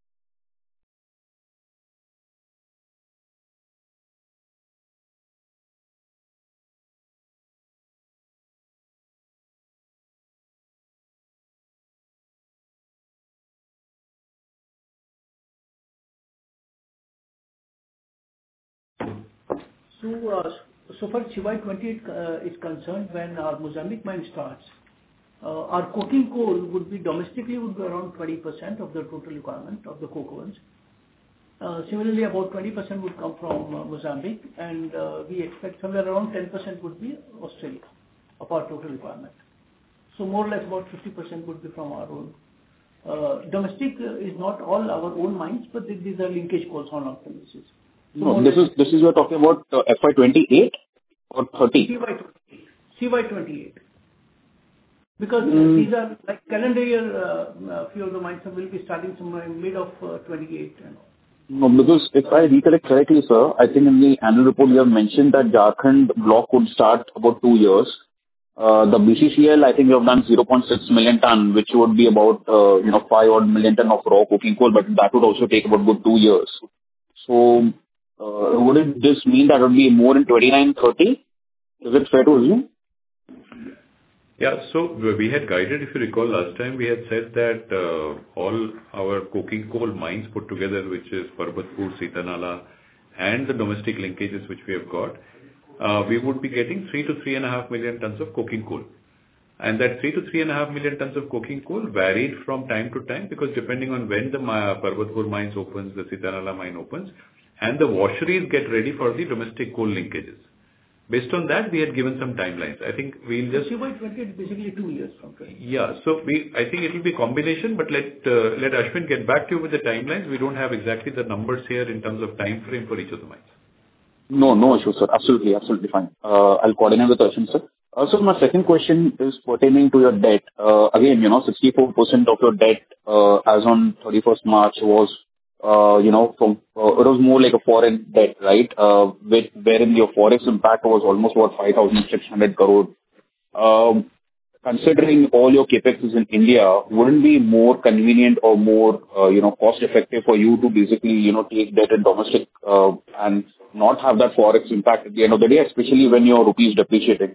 So far CY 28 is concerned, when our Mozambique mine starts, our coking coal would be domestically around 20% of the total requirement of the coke ovens. Similarly, about 20% would come from Mozambique, and we expect somewhere around 10% would be Australia of our total requirement. So more or less about 50% would be from our own. Domestic is not all our own mines, but these are linkage coals on our premises. No, this is you're talking about FY 28 or 30? CY 28. Because these are like calendar year, a few of the mines will be starting somewhere in mid of 28. No, because if I recollect correctly, sir, I think in the annual report you have mentioned that Jharkhand block would start about 2 years. The BCCL, I think you have done 0.6 million ton, which would be about 5 odd million ton of raw coking coal, but that would also take about good 2 years. So wouldn't this mean that would be more in 29-30? Is it fair to assume? Yeah. So we had guided, if you recall, last time we had said that all our coking coal mines put together, which is Parbatpur, Sitanala, and the domestic linkages which we have got, we would be getting 3 to 3.5 million tons of coking coal. And that 3 to 3.5 million tons of coking coal varied from time to time, because depending on when the Parbatpur mines opens, the Sitanala mine opens, and the washeries get ready for the domestic coal linkages. Based on that, we had given some timelines. I think we'll just... CY 28 is basically 2 years from 20. Yeah. So I think it will be a combination, but let Ashwin get back to you with the timelines. We don't have exactly the numbers here in terms of time frame for each of the mines. No issue, sir. Absolutely fine. I'll coordinate with Ashwin, sir. So my second question is pertaining to your debt. Again, 64% of your debt as on 31st March was it was more like a foreign debt, right? Wherein your forex impact was almost about 5,600 crore. Considering all your capex is in India, wouldn't it be more convenient or more, cost effective for you to basically, take debt in domestic and not have that forex impact at the end of the day, especially when your rupee is depreciating?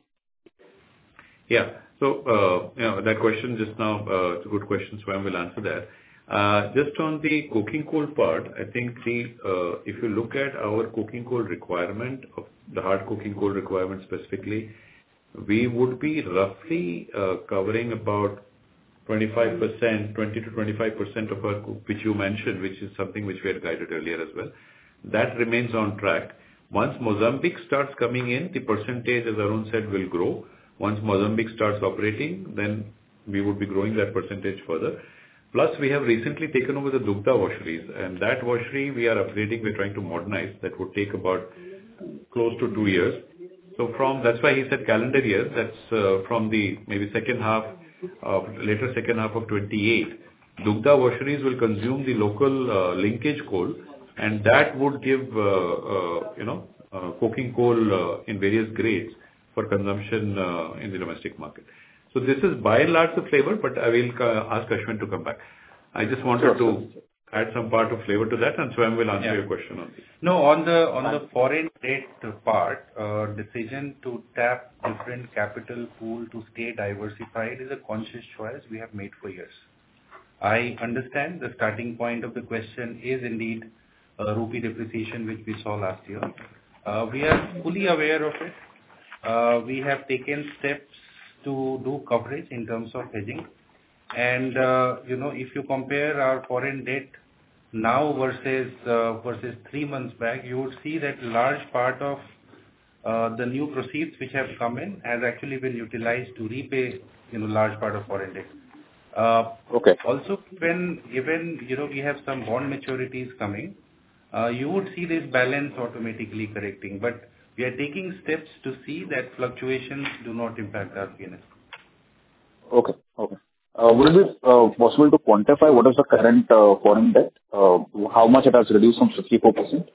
Yeah. So, that question just now, it's a good question, Swam will answer that. Just on the coking coal part, I think if you look at our coking coal requirement, of the hard coking coal requirement specifically, we would be roughly covering about 25%, 20 to 25% of our, which you mentioned, which is something which we had guided earlier as well. That remains on track. Once Mozambique starts coming in, the percentage, as Arun said, will grow. Once Mozambique starts operating, then we would be growing that percentage further. Plus, we have recently taken over the Dugda washeries, and that washery we are upgrading, we're trying to modernize. That would take about close to 2 years. So that's why he said calendar year, that's from the maybe later second half of 28. Dugda washeries will consume the local linkage coal, and that would give, coking coal in various grades for consumption in the domestic market. So this is by and large the flavor, but I will ask Ashwin to come back. I just wanted to add some part of flavor to that, and Swam will answer your question on this. No, on the foreign debt part, decision to tap different capital pool to stay diversified is a conscious choice we have made for years. I understand the starting point of the question is indeed rupee depreciation, which we saw last year. We are fully aware of it. we have taken steps to do coverage in terms of hedging. And, if you compare our foreign debt now versus 3 months back, you would see that large part of the new proceeds which have come in has actually been utilized to repay, large part of foreign debt. Okay. Also, given we have some bond maturities coming, you would see this balance automatically correcting. But we are taking steps to see that fluctuations do not impact our P&L. Okay. Would it be possible to quantify what is the current foreign debt? How much it has reduced from 54%?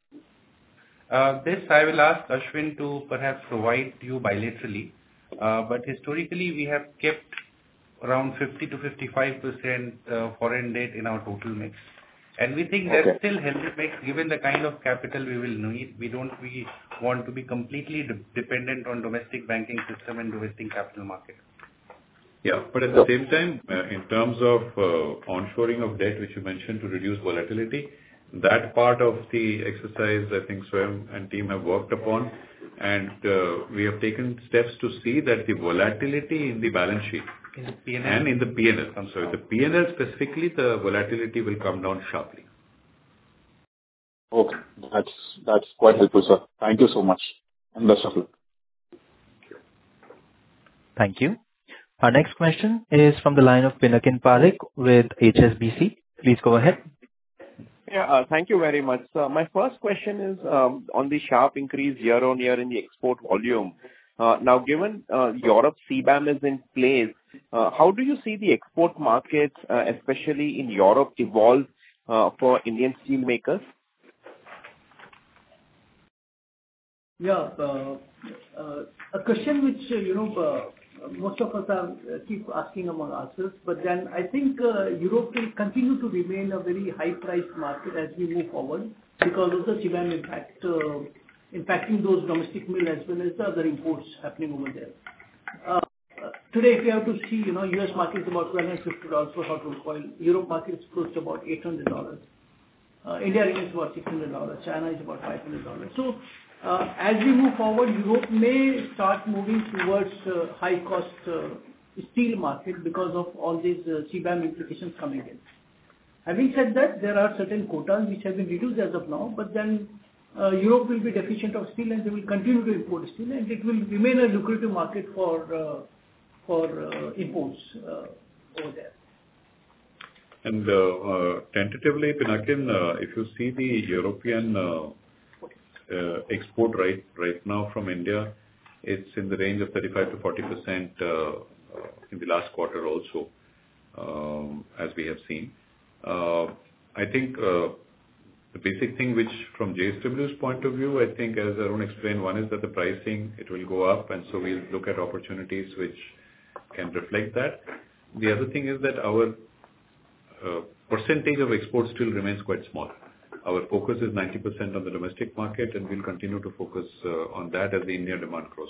This I will ask Ashwin to perhaps provide you bilaterally. But historically, we have kept around 50 to 55% foreign debt in our total mix. And we think that's still healthy mix given the kind of capital we will need. We want to be completely dependent on domestic banking system and domestic capital market. Yeah, but at the same time, in terms of onshoring of debt, which you mentioned to reduce volatility, that part of the exercise, I think Swayam and team have worked upon, and we have taken steps to see that the volatility in the balance sheet and in the P&L. I'm sorry, the P&L specifically, the volatility will come down sharply. Okay, that's quite helpful, sir. Thank you so much, and best of luck. Thank you. Our next question is from the line of Pinakin Parekh with HSBC. Please go ahead. Yeah, thank you very much. My first question is on the sharp increase year-on-year in the export volume. Now, given Europe CBAM is in place, how do you see the export markets, especially in Europe, evolve for Indian steel makers? Yeah, a question which, most of us keep asking among ourselves, but then I think Europe will continue to remain a very high-priced market as we move forward because of the CBAM impact, impacting those domestic mills as well as the other imports happening over there. Today, if you have to see, US market is about $1,250 for hot rolled coil. Europe market is close to about $800. India remains about $600. China is about $500. So, as we move forward, Europe may start moving towards high-cost steel market because of all these CBAM implications coming in. Having said that, there are certain quotas which have been reduced as of now, but then Europe will be deficient of steel and they will continue to import steel, and it will remain a lucrative market for imports over there. And tentatively, Pinakin, if you see the European export right now from India, it's in the range of 35 to 40% in the last quarter also, as we have seen. I think the basic thing which from JSW's point of view, I think as Arun explained, one is that the pricing, it will go up, and so we'll look at opportunities which can reflect that. The other thing is that our percentage of exports still remains quite small. Our focus is 90% on the domestic market, and we'll continue to focus on that as the India demand grows.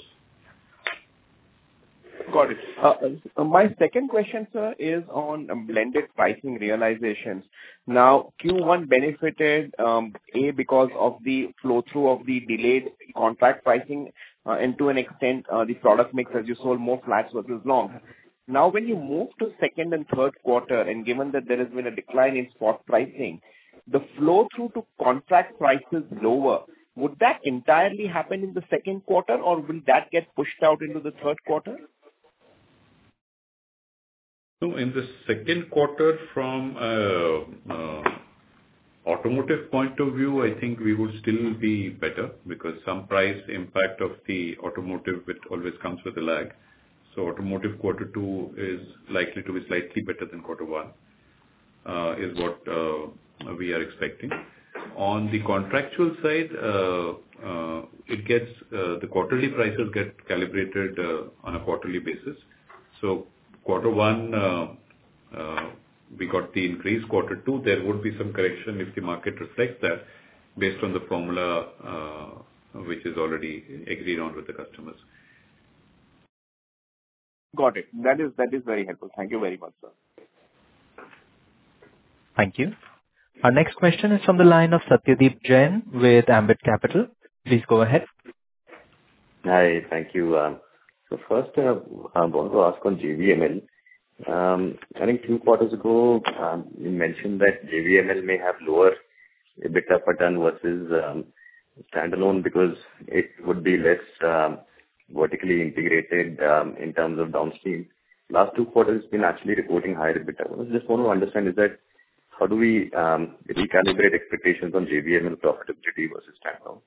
Got it. My second question, sir, is on blended pricing realizations. Now, Q1 benefited, because of the flow-through of the delayed contract pricing, and to an extent, the product mix as you sold more flats versus long. Now, when you move to second and third quarter, and given that there has been a decline in spot pricing, the flow-through to contract prices lower, would that entirely happen in the second quarter, or will that get pushed out into the third quarter? So in the second quarter, from automotive point of view, I think we would still be better because some price impact of the automotive, it always comes with a lag. So automotive quarter two is likely to be slightly better than quarter one, is what we are expecting. On the contractual side, the quarterly prices get calibrated on a quarterly basis. So quarter one, we got the increase. Quarter two, there would be some correction if the market reflects that based on the formula which is already agreed on with the customers. Got it. That is very helpful. Thank you very much, sir. Thank you. Our next question is from the line of Satyadeep Jain with Ambit Capital. Please go ahead. Hi. Thank you. So first, I want to ask on JVML. I think 2 quarters ago, you mentioned that JVML may have lower EBITDA per ton versus standalone because it would be less vertically integrated in terms of downstream. Last 2 quarters, it's been actually reporting higher EBITDA. I just want to understand, is that how do we recalibrate expectations on JVML profitability versus standalone?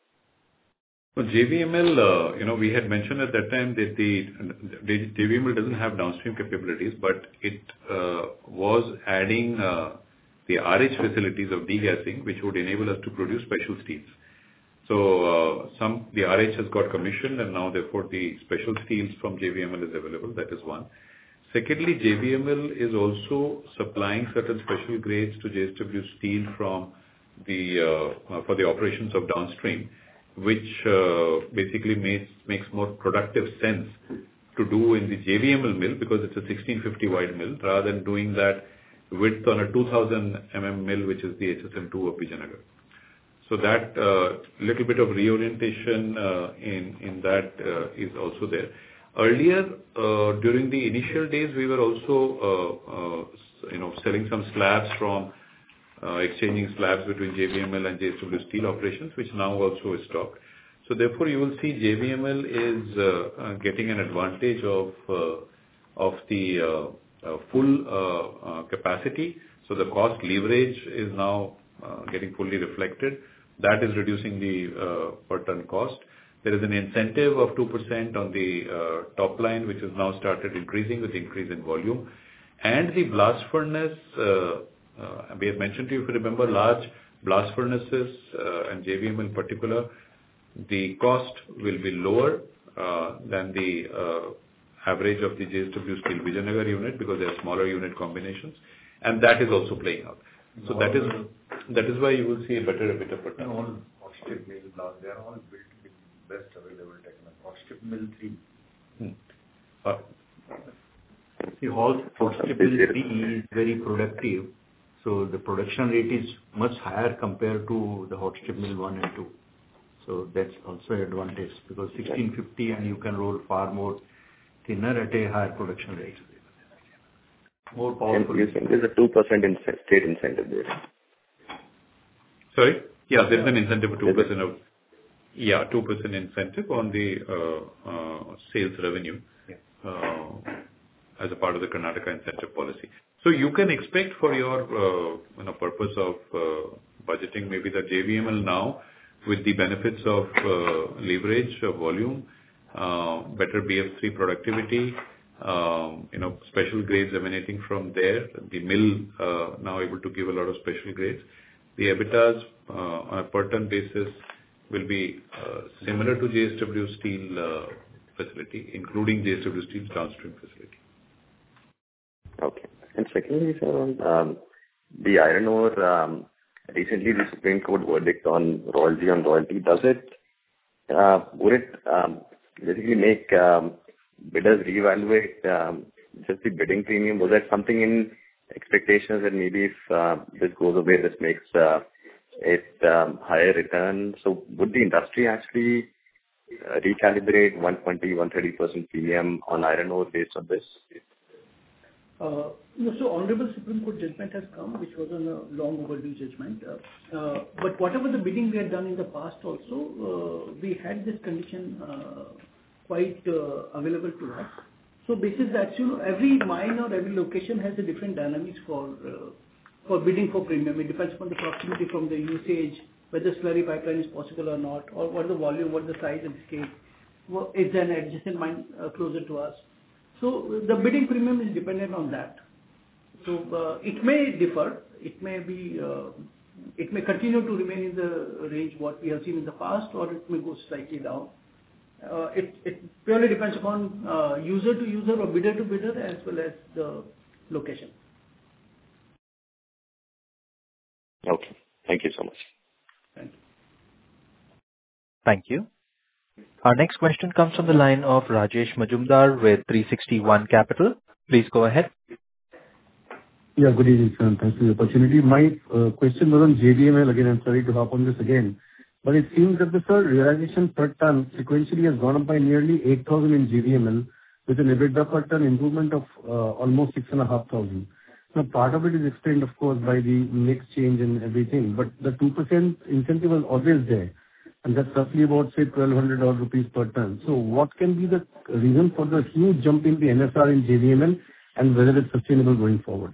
For JVML, we had mentioned at that time that the JVML doesn't have downstream capabilities, but it was adding the RH facilities of degassing, which would enable us to produce special steels. So the RH has got commissioned, and now therefore the special steels from JVML is available. That is one. Secondly, JVML is also supplying certain special grades to JSW Steel from for the operations of downstream, which basically makes more productive sense to do in the JVML mill because it's a 1650 wide mill rather than doing that width on a 2000 mill, which is the HSM2 of Vijayanagar. So that little bit of reorientation in that is also there. Earlier, during the initial days, we were also selling some slabs from exchanging slabs between JVML and JSW Steel operations, which now also is stopped. So therefore, you will see JVML is getting an advantage of the full capacity. So the cost leverage is now getting fully reflected. That is reducing the per ton cost. There is an incentive of 2% on the top line, which has now started increasing with the increase in volume. And the blast furnace, we have mentioned to you, if you remember, large blast furnaces and JVM in particular, the cost will be lower than the average of the JSW Steel Vijayanagar unit because they are smaller unit combinations. And that is also playing out. So that is why you will see a better EBITDA per ton. All hot strip mill, they are all built with best available technology. Hot strip mill 3. The hot strip mill 3 is very productive. So the production rate is much higher compared to the hot strip mill 1 and 2. So that's also an advantage because 1650 and you can roll far more thinner at a higher production rate. More powerful. And there's a 2% state incentive there. Sorry? Yeah, there's an incentive of 2% of 2% incentive on the sales revenue as a part of the Karnataka incentive policy. So you can expect for your purpose of budgeting maybe the JVML now with the benefits of leverage of volume, better BF3 productivity, special grades emanating from there. The mill now able to give a lot of special grades. The EBITDAs on a per ton basis will be similar to JSW Steel facility, including JSW Steel's downstream facility. Okay. And secondly, sir, on the iron ore, recently the Supreme Court verdict on royalty, does it, would it basically make bidders reevaluate just the bidding premium? Was that something in expectations that maybe if this goes away, this makes it higher return? So would the industry actually recalibrate 120-130% premium on iron ore based on this? So Honorable Supreme Court judgment has come, which was on a long overdue judgment. But whatever the bidding we had done in the past also, we had this condition quite available to us. So basis that, every mine or every location has a different dynamics for bidding for premium. It depends upon the proximity from the usage, whether slurry pipeline is possible or not, or what the volume, what the size and scale. Is there an adjacent mine closer to us? So the bidding premium is dependent on that. So it may differ. It may be. It may continue to remain in the range what we have seen in the past, or it may go slightly down. It purely depends upon user to user or bidder to bidder as well as the location. Okay. Thank you so much. Thank you. Thank you. Our next question comes from the line of Rajesh Majumdar with 360 ONE Capital. Please go ahead. Yeah, good evening, sir. Thanks for the opportunity. My question was on JVML again. I'm sorry to hop on this again. but it seems that the realization per ton sequentially has gone up by nearly 8,000 in GVML, with an EBITDA per ton improvement of almost 6,500. Now, part of it is explained, of course, by the mix change and everything, but the 2% incentive was always there, and that's roughly about, say, 1,200 odd rupees per ton. So what can be the reason for the huge jump in the NSR in JVML, and whether it's sustainable going forward?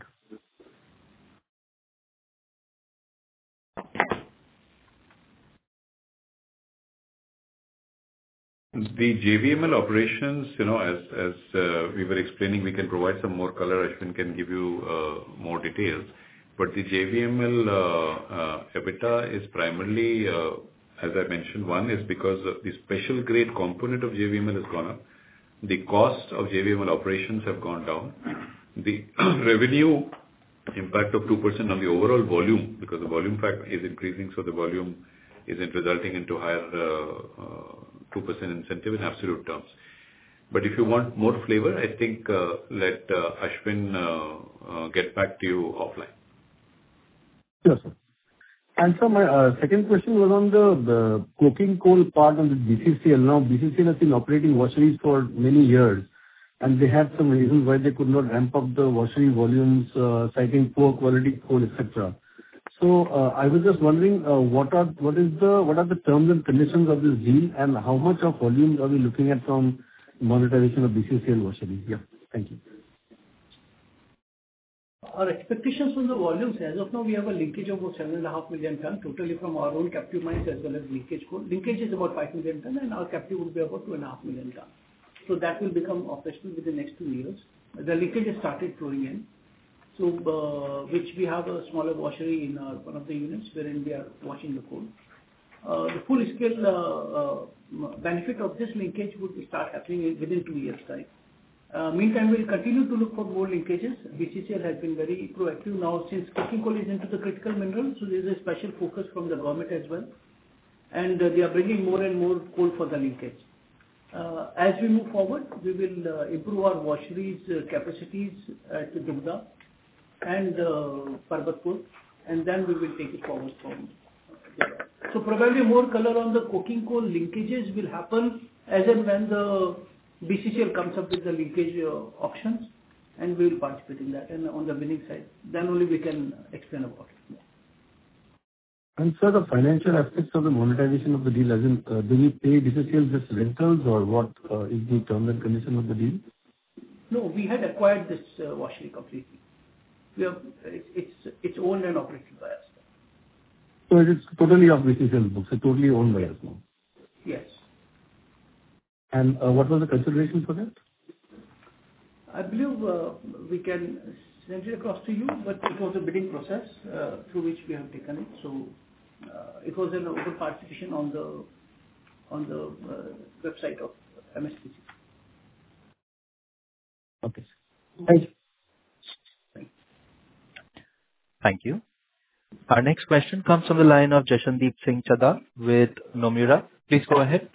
The JVML operations, as we were explaining, we can provide some more color. Ashwin can give you more details. But the JVML EBITDA is primarily, as I mentioned, one is because the special grade component of JVML has gone up. The cost of JVML operations have gone down. The revenue impact of 2% on the overall volume, because the volume factor is increasing, so the volume isn't resulting into higher 2% incentive in absolute terms. But if you want more flavor, I think let Ashwin get back to you offline. Sure, sir. And so my second question was on the coking coal part of the BCCL. Now, BCCL has been operating washeries for many years, and they have some reasons why they could not ramp up the washery volumes, citing poor quality coal, etc. So I was just wondering, what are the terms and conditions of this deal, and how much of volumes are we looking at from monetization of BCCL washeries? Yeah, thank you. Our expectations from the volumes, as of now, we have a linkage of about 7.5 million ton, totally from our own captive mines as well as linkage coal. Linkage is about 5 million ton, and our captive would be about 2.5 million ton. So that will become operational within the next 2 years. The linkage has started flowing in. So, which we have a smaller washery in one of the units wherein we are washing the coal. The full scale benefit of this linkage would start happening within 2 years' time. Meantime, we'll continue to look for more linkages. BCCL has been very proactive now since coking coal is into the critical minerals, so there is a special focus from the government as well. And they are bringing more and more coal for the linkage. As we move forward, we will improve our washeries capacities at Dugda and Parbatpur, and then we will take it forward from there. So probably more color on the coking coal linkages will happen as and when the BCCL comes up with the linkage auctions, and we will participate in that. And on the winning side, then only we can explain about it. And sir, the financial aspects of the monetization of the deal, as in, do we pay BCCL just rentals, or what is the terms and condition of the deal? No, we had acquired this washery completely. It's owned and operated by us. So it is totally off BCCL books, it's totally owned by us now? Yes. And what was the consideration for that? I believe we can send it across to you, but it was a bidding process through which we have taken it. So it was an open participation on the website of MSPC. Okay. Thank you. Thank you. Our next question comes from the line of Jashandeep Singh Chadha with Nomura. Please go ahead.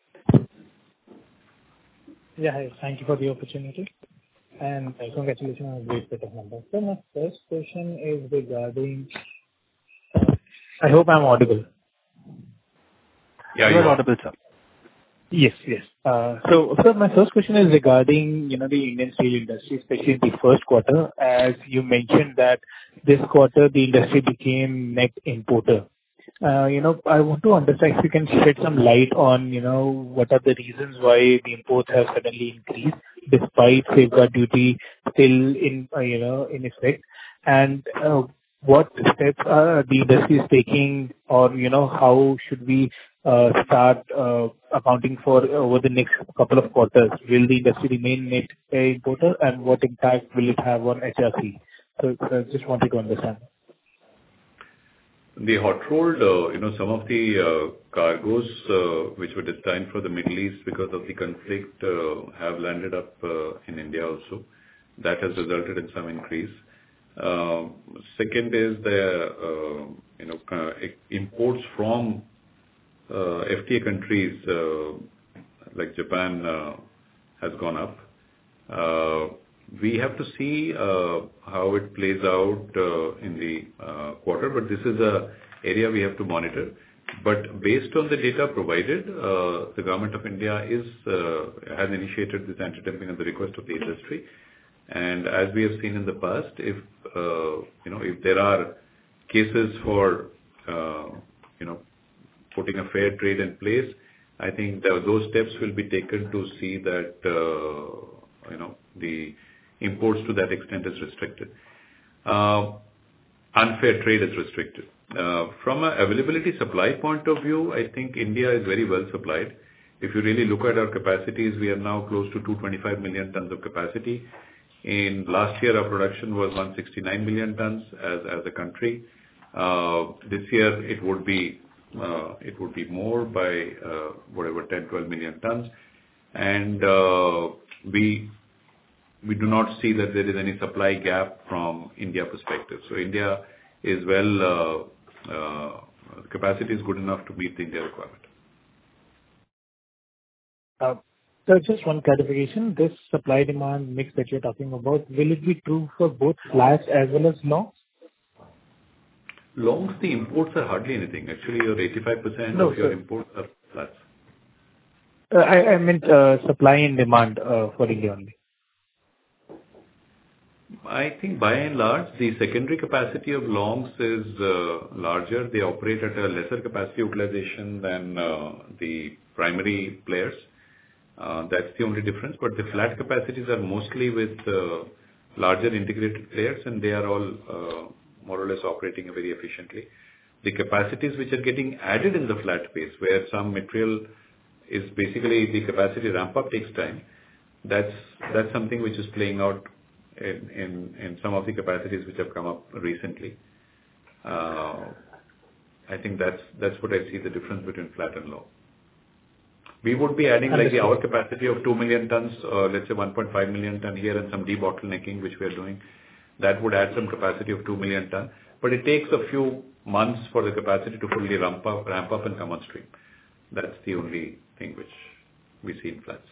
Yeah, hi. Thank you for the opportunity, and congratulations on a great set of numbers. So my first question is regarding, I hope I'm audible. Yeah, you are audible, sir. Yes, yes. So my first question is regarding, the Indian steel industry, especially in the first quarter. As you mentioned that this quarter the industry became net importer. I want to understand if you can shed some light on, what are the reasons why the imports have suddenly increased despite safeguard duty still in effect, and what steps are the industry is taking, or how should we start accounting for over the next couple of quarters? Will the industry remain net importer, and what impact will it have on HRC? So I just wanted to understand. The hot rolled, some of the cargoes which were destined for the Middle East because of the conflict have landed up in India also. That has resulted in some increase. Second is the imports from FTA countries like Japan has gone up. We have to see how it plays out in the quarter, but this is an area we have to monitor. But based on the data provided, the Government of India has initiated this anti-dumping at the request of the industry. And as we have seen in the past, if there are cases for putting a fair trade in place, I think those steps will be taken to see that the imports to that extent is restricted. Unfair trade is restricted. From an availability supply point of view, I think India is very well supplied. If you really look at our capacities, we are now close to 225 million tons of capacity. In last year, our production was 169 million tons as a country. This year, it would be more by 10-12 million tons, and we do not see that there is any supply gap from India perspective. So India is capacity is good enough to meet the India requirement. So just one clarification, this supply-demand mix that you're talking about, will it be true for both flats as well as longs? Longs, the imports are hardly anything. Actually, your 85% of your imports are flats. I meant supply and demand for India only. I think by and large, the secondary capacity of longs is larger. They operate at a lesser capacity utilization than the primary players. That's the only difference. But the flat capacities are mostly with larger integrated players, and they are all more or less operating very efficiently. The capacities which are getting added in the flat space, where some material is basically the capacity ramp up takes time, that's something which is playing out in some of the capacities which have come up recently. I think that's what I see the difference between flat and long. We would be adding our capacity of 2 million tons, let's say 1.5 million ton here, and some debottlenecking which we are doing. That would add some capacity of 2 million ton, but it takes a few months for the capacity to fully ramp up and come on stream. That's the only thing which we see in flats.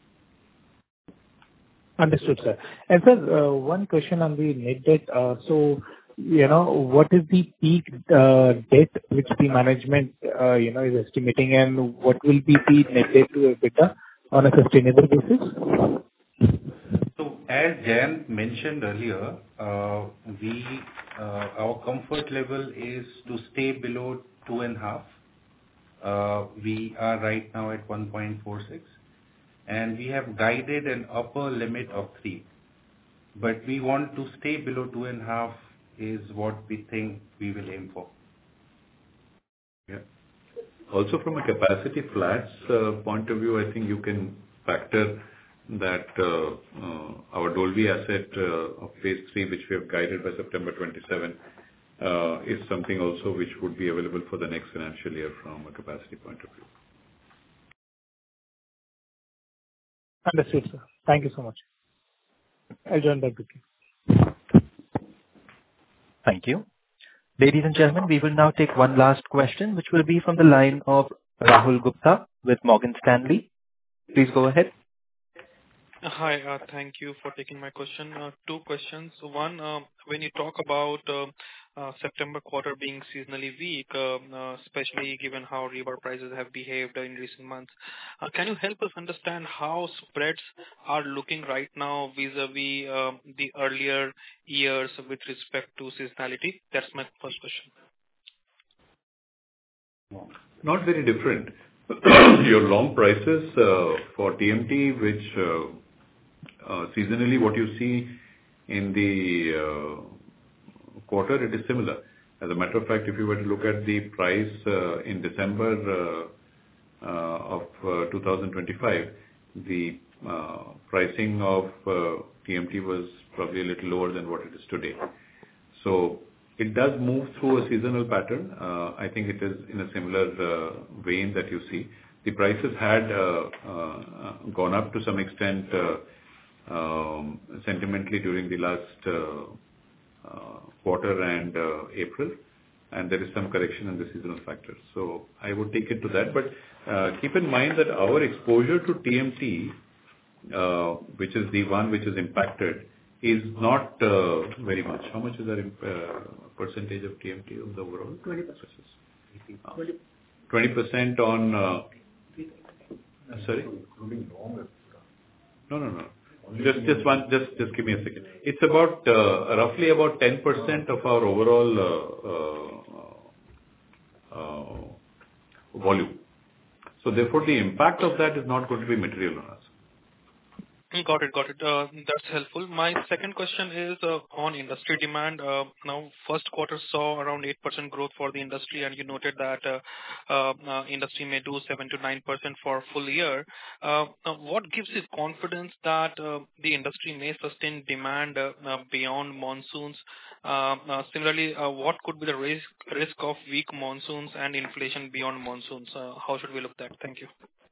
Understood, sir. And sir, one question on the net debt. So, what is the peak debt which the management, is estimating, and what will be the net debt to EBITDA on a sustainable basis? So, as Jan mentioned earlier, our comfort level is to stay below 2.5. We are right now at 1.46. And we have guided an upper limit of 3. But we want to stay below 2.5 is what we think we will aim for. Yeah. Also from a capacity flats point of view, I think you can factor that our Dolvi asset of phase 3, which we have guided by September 27, is something also which would be available for the next financial year from a capacity point of view. Understood, sir. Thank you so much. I'll join back with you. Thank you. Ladies and gentlemen, we will now take one last question, which will be from the line of Rahul Gupta with Morgan Stanley. Please go ahead. Hi, thank you for taking my question. Two questions. One, when you talk about September quarter being seasonally weak, especially given how rebar prices have behaved in recent months, can you help us understand how spreads are looking right now vis-a-vis the earlier years with respect to seasonality? That's my first question. Not very different. Your long prices for TMT, which seasonally what you see in the quarter, it is similar. As a matter of fact, if you were to look at the price in December of 2025, the pricing of TMT was probably a little lower than what it is today. So it does move through a seasonal pattern. I think it is in a similar vein that you see. The prices had gone up to some extent sentimentally during the last quarter and April, and there is some correction in the seasonal factors. So I would take it to that. But keep in mind that our exposure to TMT, which is the one which is impacted, is not very much. How much is our percentage of TMT of the overall? 20%. 20% on... Sorry? No. Just give me a second. It's about roughly about 10% of our overall volume. So therefore, the impact of that is not going to be material on us. Got it. That's helpful. My second question is on industry demand. Now, first quarter saw around 8% growth for the industry, and you noted that industry may do 7 to 9% for full year. What gives you confidence that the industry may sustain demand beyond monsoons? Similarly, what could be the risk of weak monsoons and inflation beyond monsoons? How should we look at that? Thank you.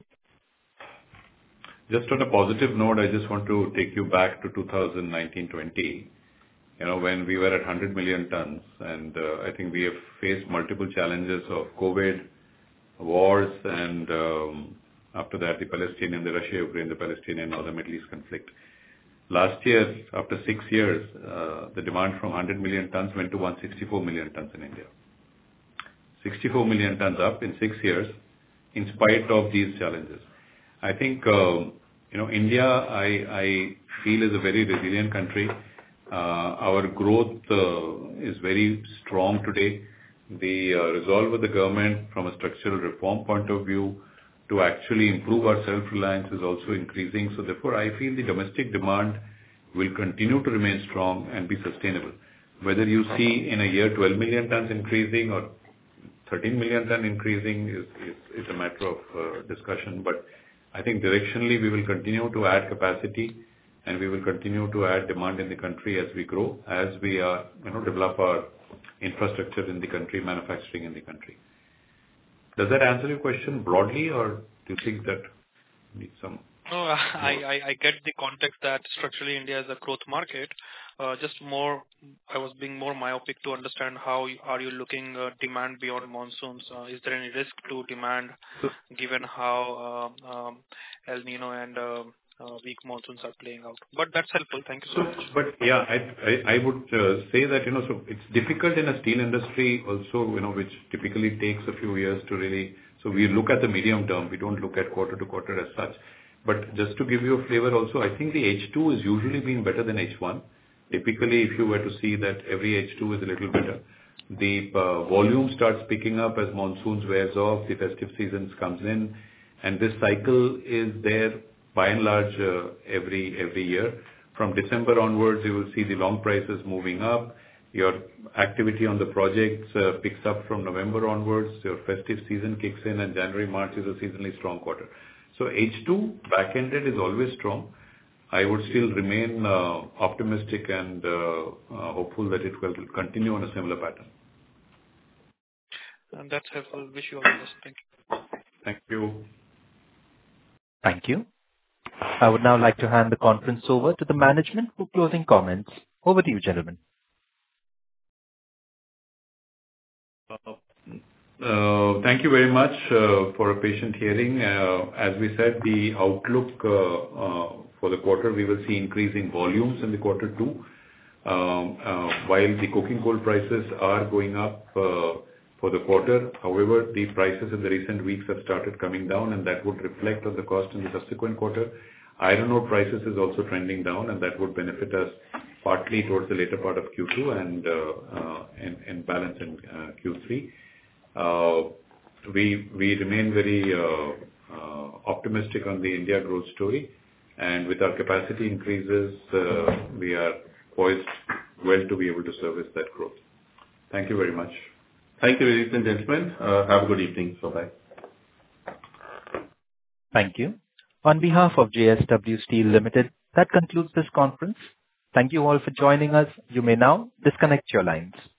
Just on a positive note, I just want to take you back to 2019-20, when we were at 100 million tons, and I think we have faced multiple challenges of COVID, wars, and after that, the Russia-Ukraine, the Palestinian or the Middle East conflict. Last year, after 6 years, the demand from 100 million tons went to 164 million tons in India. 64 million tons up in 6 years, in spite of these challenges. I think, India, I feel is a very resilient country. Our growth is very strong today. The resolve of the government from a structural reform point of view to actually improve our self-reliance is also increasing. So therefore, I feel the domestic demand will continue to remain strong and be sustainable. Whether you see in a year 12 million tons increasing or 13 million ton increasing is a matter of discussion. But I think directionally we will continue to add capacity and we will continue to add demand in the country as we grow, as we develop our infrastructure in the country, manufacturing in the country. Does that answer your question broadly, or do you think that needs some? No, I get the context that structurally India is a growth market. I was being more myopic to understand how are you looking demand beyond monsoons. Is there any risk to demand given how El Nino and weak monsoons are playing out? But that's helpful. Thank you so much. But yeah, I would say that, so it's difficult in a steel industry also, which typically takes a few years to really, so we look at the medium term, we don't look at quarter to quarter as such. But just to give you a flavor also, I think the H2 is usually been better than H1. Typically, if you were to see that every H2 is a little better, the volume starts picking up as monsoons wears off, the festive seasons comes in, and this cycle is there by and large every year. From December onwards, you will see the long prices moving up. Your activity on the projects picks up from November onwards. Your festive season kicks in, and January, March is a seasonally strong quarter. So H2 back-ended is always strong. I would still remain optimistic and hopeful that it will continue on a similar pattern. And that's helpful. Wish you all the best. Thank you. Thank you. Thank you. I would now like to hand the conference over to the management for closing comments. Over to you, gentlemen. Thank you very much for a patient hearing. As we said, the outlook for the quarter, we will see increasing volumes in the quarter 2. While the coking coal prices are going up for the quarter, however, the prices in the recent weeks have started coming down, and that would reflect on the cost in the subsequent quarter. Iron ore prices is also trending down, and that would benefit us partly towards the later part of Q2 and balance in Q3. We remain very optimistic on the India growth story, and with our capacity increases, we are poised well to be able to service that growth. Thank you very much. Thank you, ladies and gentlemen. Have a good evening. Bye-bye. Thank you. On behalf of JSW Steel Limited, that concludes this conference. Thank you all for joining us. You may now disconnect your lines.